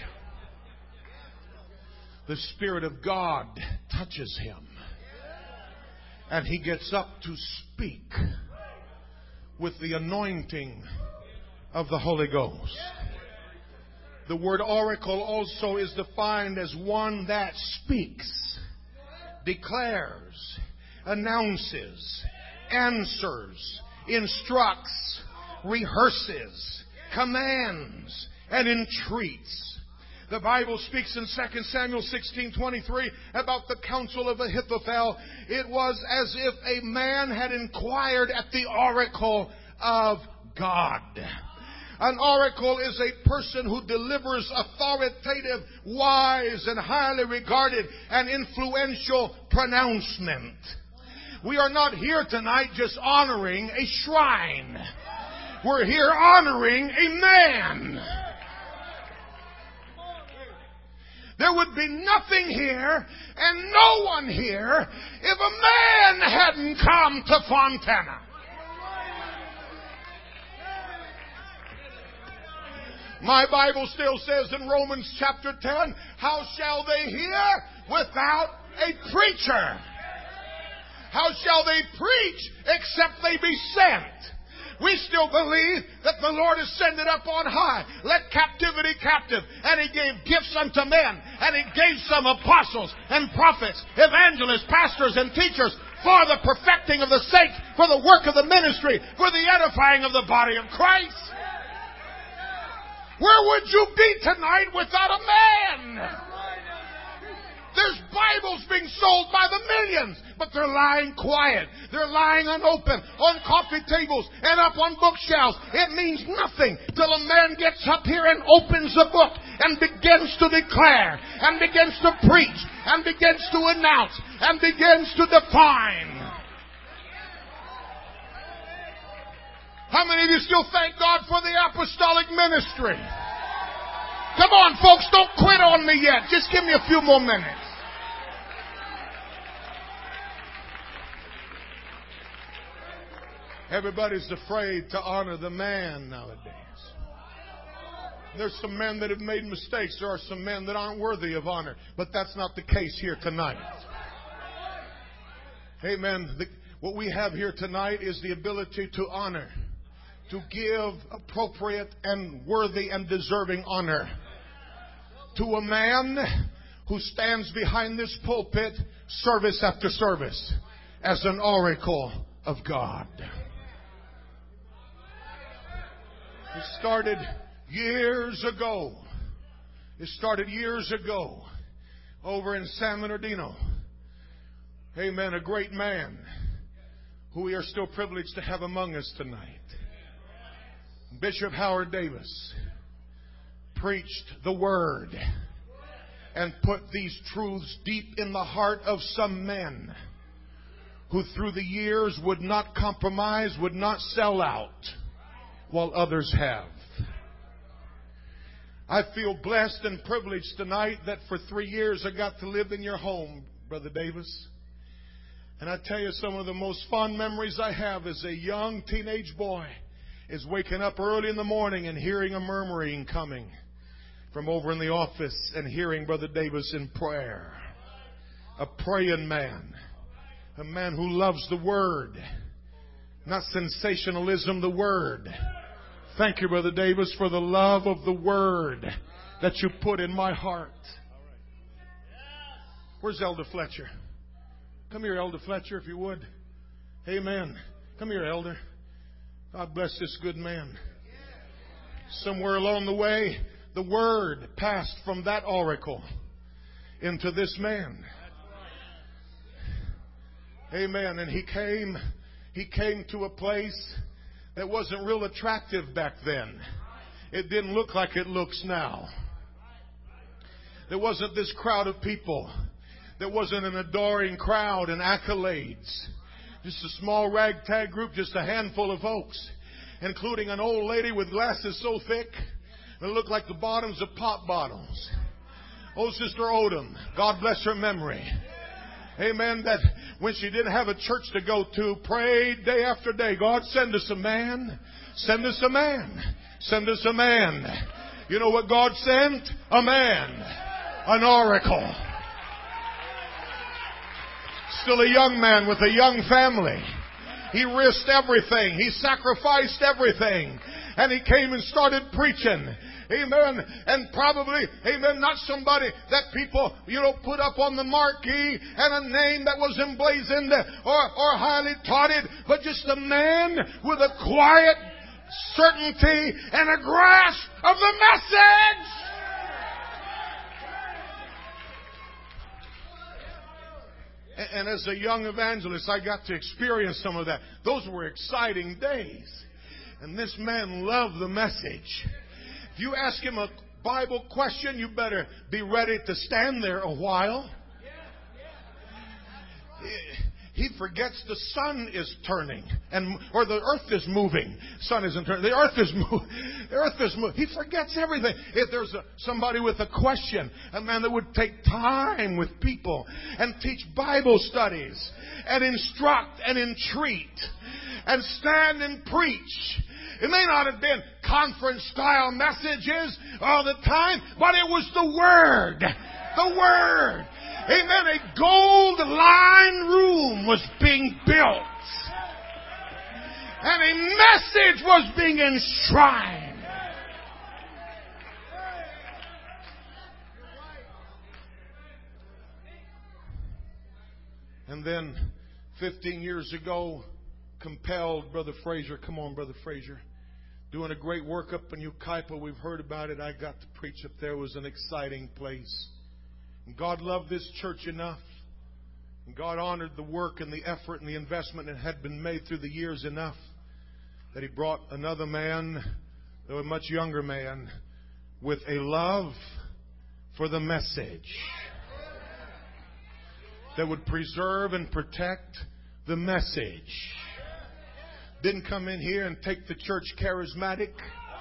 The Spirit of God touches him. And he gets up to speak with the anointing of the Holy Ghost. The word oracle also is defined as one that speaks, declares, announces, answers, instructs, rehearses, commands, and entreats. The Bible speaks in 2 Samuel 16:23 about the counsel of Ahithophel. It was as if a man had inquired at the oracle of God. An oracle is a person who delivers authoritative, wise, and highly regarded and influential pronouncement. We are not here tonight just honoring a shrine. We're here honoring a man. There would be nothing here and no one here if a man hadn't come to Fontana. My Bible still says in Romans chapter 10, how shall they hear without a preacher? How shall they preach except they be sent? We still believe that the Lord ascended up on high, led captivity captive, and He gave gifts unto men, and He gave some apostles and prophets, evangelists, pastors, and teachers for the perfecting of the saints, for the work of the ministry, for the edifying of the body of Christ. Where would you be tonight without a man? There's Bibles being sold by the millions, but they're lying quiet. They're lying unopened on coffee tables and up on bookshelves. It means nothing till a man gets up here and opens the book and begins to declare and begins to preach and begins to announce and begins to define. How many of you still thank God for the apostolic ministry? Come on, folks, don't quit on me yet. Just give me a few more minutes. Everybody's afraid to honor the man nowadays. There's some men that have made mistakes. There are some men that aren't worthy of honor. But that's not the case here tonight. Amen. What we have here tonight is the ability to honor, to give appropriate and worthy and deserving honor to a man who stands behind this pulpit service after service as an oracle of God. It started years ago. Over in San Bernardino. Amen. A great man who we are still privileged to have among us tonight. Bishop Howard Davis preached the Word and put these truths deep in the heart of some men who through the years would not compromise, would not sell out, while others have. I feel blessed and privileged tonight that for 3 years I got to live in your home, Brother Davis. And I tell you, some of the most fond memories I have as a young teenage boy is waking up early in the morning and hearing a murmuring coming from over in the office and hearing Brother Davis in prayer. A praying man. A man who loves the Word. Not sensationalism, the Word. Thank you, Brother Davis, for the love of the Word that you put in my heart. Where's Elder Fletcher? Come here, Elder Fletcher, if you would. Amen. Come here, Elder. God bless this good man. Somewhere along the way, the Word passed from that oracle into this man. Amen. And he came to a place that wasn't real attractive back then. It didn't look like it looks now. There wasn't this crowd of people. There wasn't an adoring crowd and accolades. Just a small ragtag group, just a handful of folks, including an old lady with glasses so thick that looked like the bottoms of pop bottles. Old Sister Odom, God bless her memory. Amen. That when she didn't have a church to go to, prayed day after day. God, send us a man. Send us a man. Send us a man. You know what God sent? A man. An oracle. Still a young man with a young family. He risked everything. He sacrificed everything. And he came and started preaching. Amen. And probably, amen, not somebody that people, put up on the marquee and a name that was emblazoned or highly touted, but just a man with a quiet certainty and a grasp of the message. And as a young evangelist, I got to experience some of that. Those were exciting days. And this man loved the message. If you ask him a Bible question, you better be ready to stand there a while. He forgets the sun is turning or the earth is moving. Sun isn't turning. The earth is moving. He forgets everything. If there's somebody with a question, a man that would take time with people and teach Bible studies and instruct and entreat and stand and preach. It may not have been conference-style messages all the time, but it was the Word. The Word. Amen. A gold-lined room was being built. And a message was being enshrined. And then 15 years ago, compelled Brother Frazier, come on, Brother Frazier, doing a great work up in Yucaipa. We've heard about it. I got to preach up there. It was an exciting place. And God loved this church enough. And God honored the work and the effort and the investment that had been made through the years enough that He brought another man, though a much younger man, with a love for the message that would preserve and protect the message. Didn't come in here and take the church charismatic.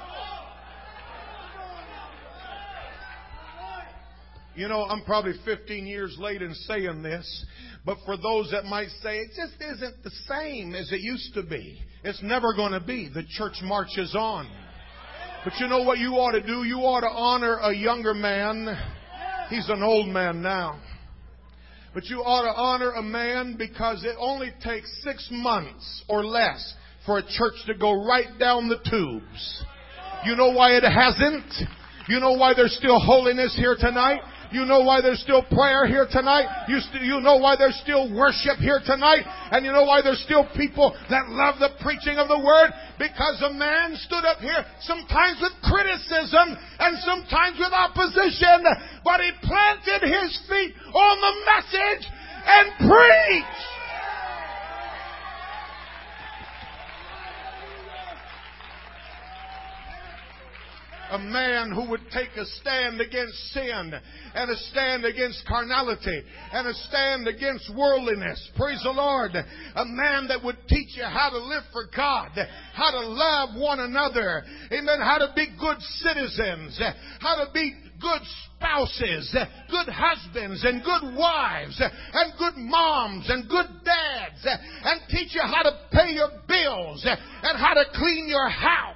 You know, I'm probably 15 years late in saying this, but for those that might say it just isn't the same as it used to be. It's never going to be. The church marches on. But you know what you ought to do? You ought to honor a younger man. He's an old man now. But you ought to honor a man because it only takes 6 months or less for a church to go right down the tubes. You know why it hasn't? You know why there's still holiness here tonight? You know why there's still prayer here tonight? You know why there's still worship here tonight? And you know why there's still people that love the preaching of the Word? Because a man stood up here, sometimes with criticism and sometimes with opposition, but he planted his feet on the message and preached. A man who would take a stand against sin and a stand against carnality and a stand against worldliness. Praise the Lord. A man that would teach you how to live for God, how to love one another. Amen. How to be good citizens, how to be good spouses, good husbands and good wives and good moms and good dads, and teach you how to pay your bills and how to clean your house.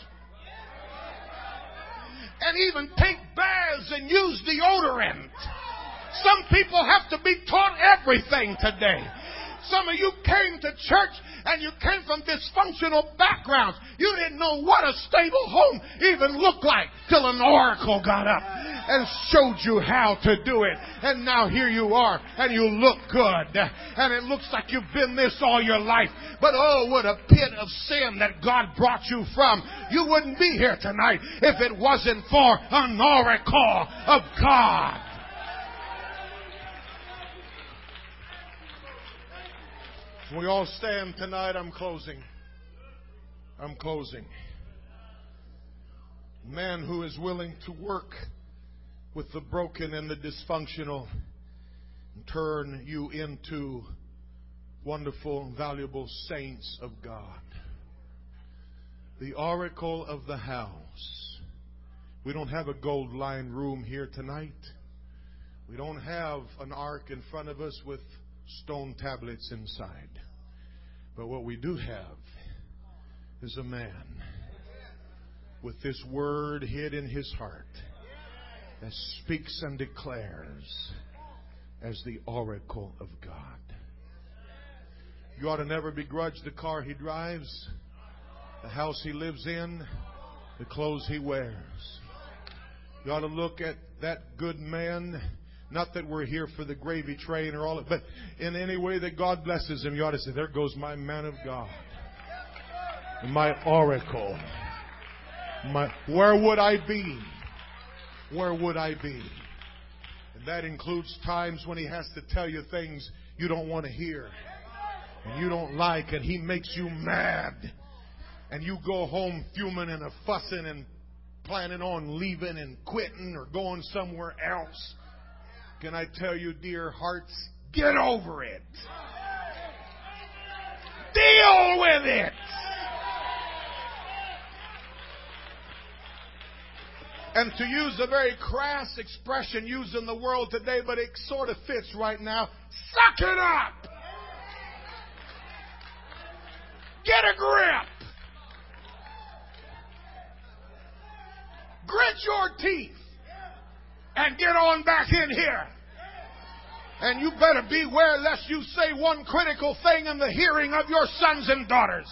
And even take baths and use deodorant. Some people have to be taught everything today. Some of you came to church and you came from dysfunctional backgrounds. You didn't know what a stable home even looked like till an oracle got up and showed you how to do it. And now here you are and you look good. And it looks like you've been this all your life. But oh, what a pit of sin that God brought you from. You wouldn't be here tonight if it wasn't for an oracle of God. We all stand tonight. I'm closing. A man who is willing to work with the broken and the dysfunctional and turn you into wonderful, valuable saints of God. The oracle of the house. We don't have a gold-lined room here tonight. We don't have an ark in front of us with stone tablets inside. But what we do have is a man with this word hid in his heart that speaks and declares as the oracle of God. You ought to never begrudge the car he drives, the house he lives in, the clothes he wears. You ought to look at that good man. Not that we're here for the gravy train or all of it, but in any way that God blesses him, you ought to say, there goes my man of God. My oracle. Where would I be? Where would I be? And that includes times when he has to tell you things you don't want to hear and you don't like, and he makes you mad. And you go home fuming and fussing and planning on leaving and quitting or going somewhere else. Can I tell you, dear hearts, get over it. Deal with it. And to use a very crass expression used in the world today, but it sort of fits right now, suck it up. Get a grip. Grit your teeth and get on back in here. And you better beware lest you say one critical thing in the hearing of your sons and daughters.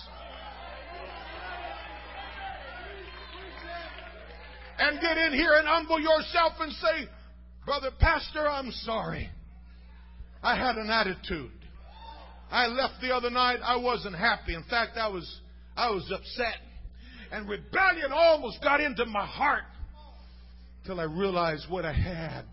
And get in here and humble yourself and say, Brother Pastor, I'm sorry. I had an attitude. I left the other night. I wasn't happy. In fact, I was upset. And rebellion almost got into my heart till I realized what I had.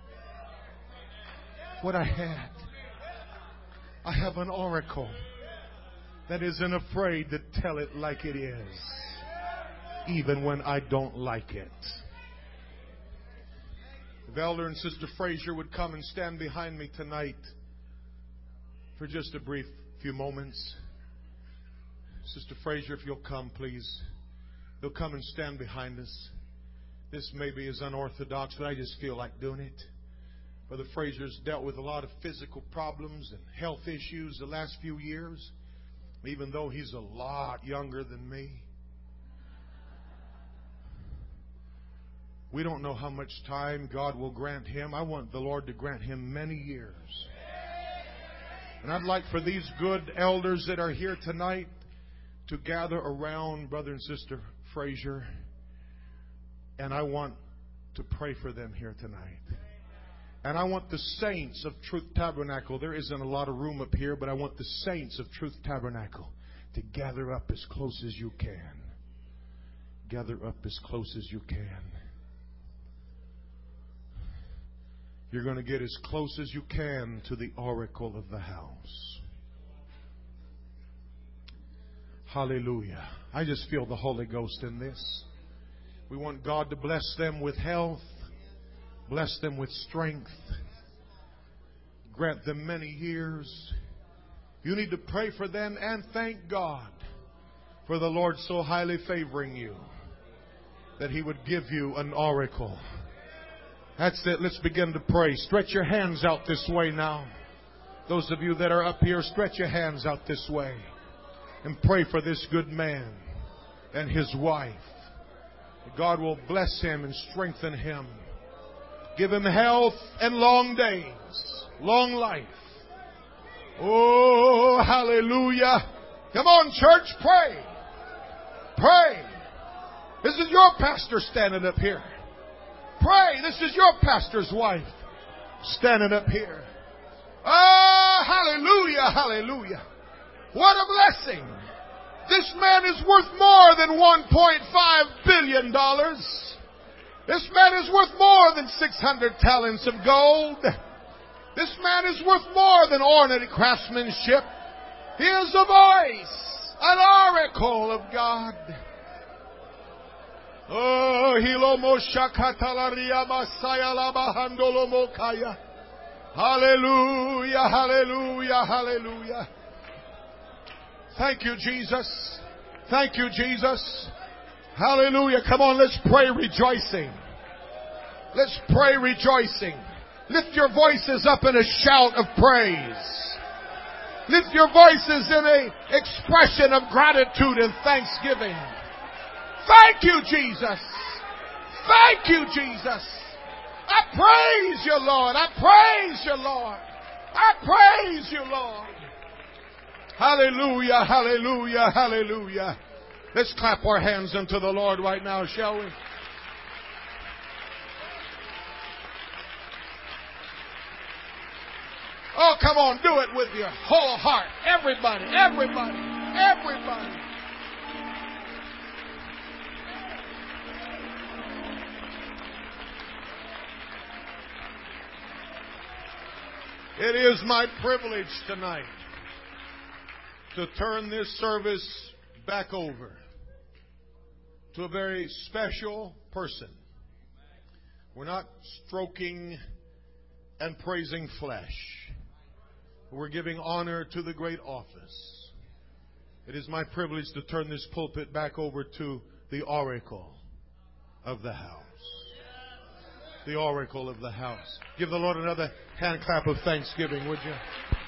What I had. I have an oracle that isn't afraid to tell it like it is, even when I don't like it. If Elder and Sister Frazier would come and stand behind me tonight for just a brief few moments. Sister Frazier, if you'll come, please. They'll come and stand behind us. This maybe is unorthodox, but I just feel like doing it. Brother Frazier's dealt with a lot of physical problems and health issues the last few years, even though he's a lot younger than me. We don't know how much time God will grant him. I want the Lord to grant him many years. And I'd like for these good elders that are here tonight to gather around Brother and Sister Frazier. And I want to pray for them here tonight. And I want the saints of Truth Tabernacle. There isn't a lot of room up here, but I want the saints of Truth Tabernacle to gather up as close as you can. Gather up as close as you can. You're going to get as close as you can to the oracle of the house. Hallelujah. I just feel the Holy Ghost in this. We want God to bless them with health, bless them with strength, grant them many years. You need to pray for them and thank God for the Lord so highly favoring you that He would give you an oracle. That's it. Let's begin to pray. Stretch your hands out this way now. Those of you that are up here, stretch your hands out this way and pray for this good man and his wife. God will bless him and strengthen him. Give him health and long days, long life. Oh, hallelujah. Come on, church, pray. Pray. This is your pastor standing up here. Pray. This is your pastor's wife standing up here. Oh, hallelujah, hallelujah. What a blessing. This man is worth more than $1.5 billion. This man is worth more than 600 talents of gold. This man is worth more than ornate craftsmanship. He is a voice, an oracle of God. Oh, Hilomo Shakatalaria Masaya Labahandolo Mokaya. Hallelujah, hallelujah, hallelujah. Thank you, Jesus. Thank you, Jesus. Hallelujah. Come on, let's pray rejoicing. Let's pray rejoicing. Lift your voices up in a shout of praise. Lift your voices in an expression of gratitude and thanksgiving. Thank you, Jesus. Thank you, Jesus. I praise you, Lord. I praise you, Lord. I praise you, Lord. Hallelujah, hallelujah, hallelujah. Let's clap our hands unto the Lord right now, shall we? Oh, come on, do it with your whole heart. Everybody, everybody, everybody. It is my privilege tonight to turn this service back over to a very special person. We're not stroking and praising flesh. We're giving honor to the great office. It is my privilege to turn this pulpit back over to the oracle of the house. The oracle of the house. Give the Lord another hand clap of thanksgiving, would you?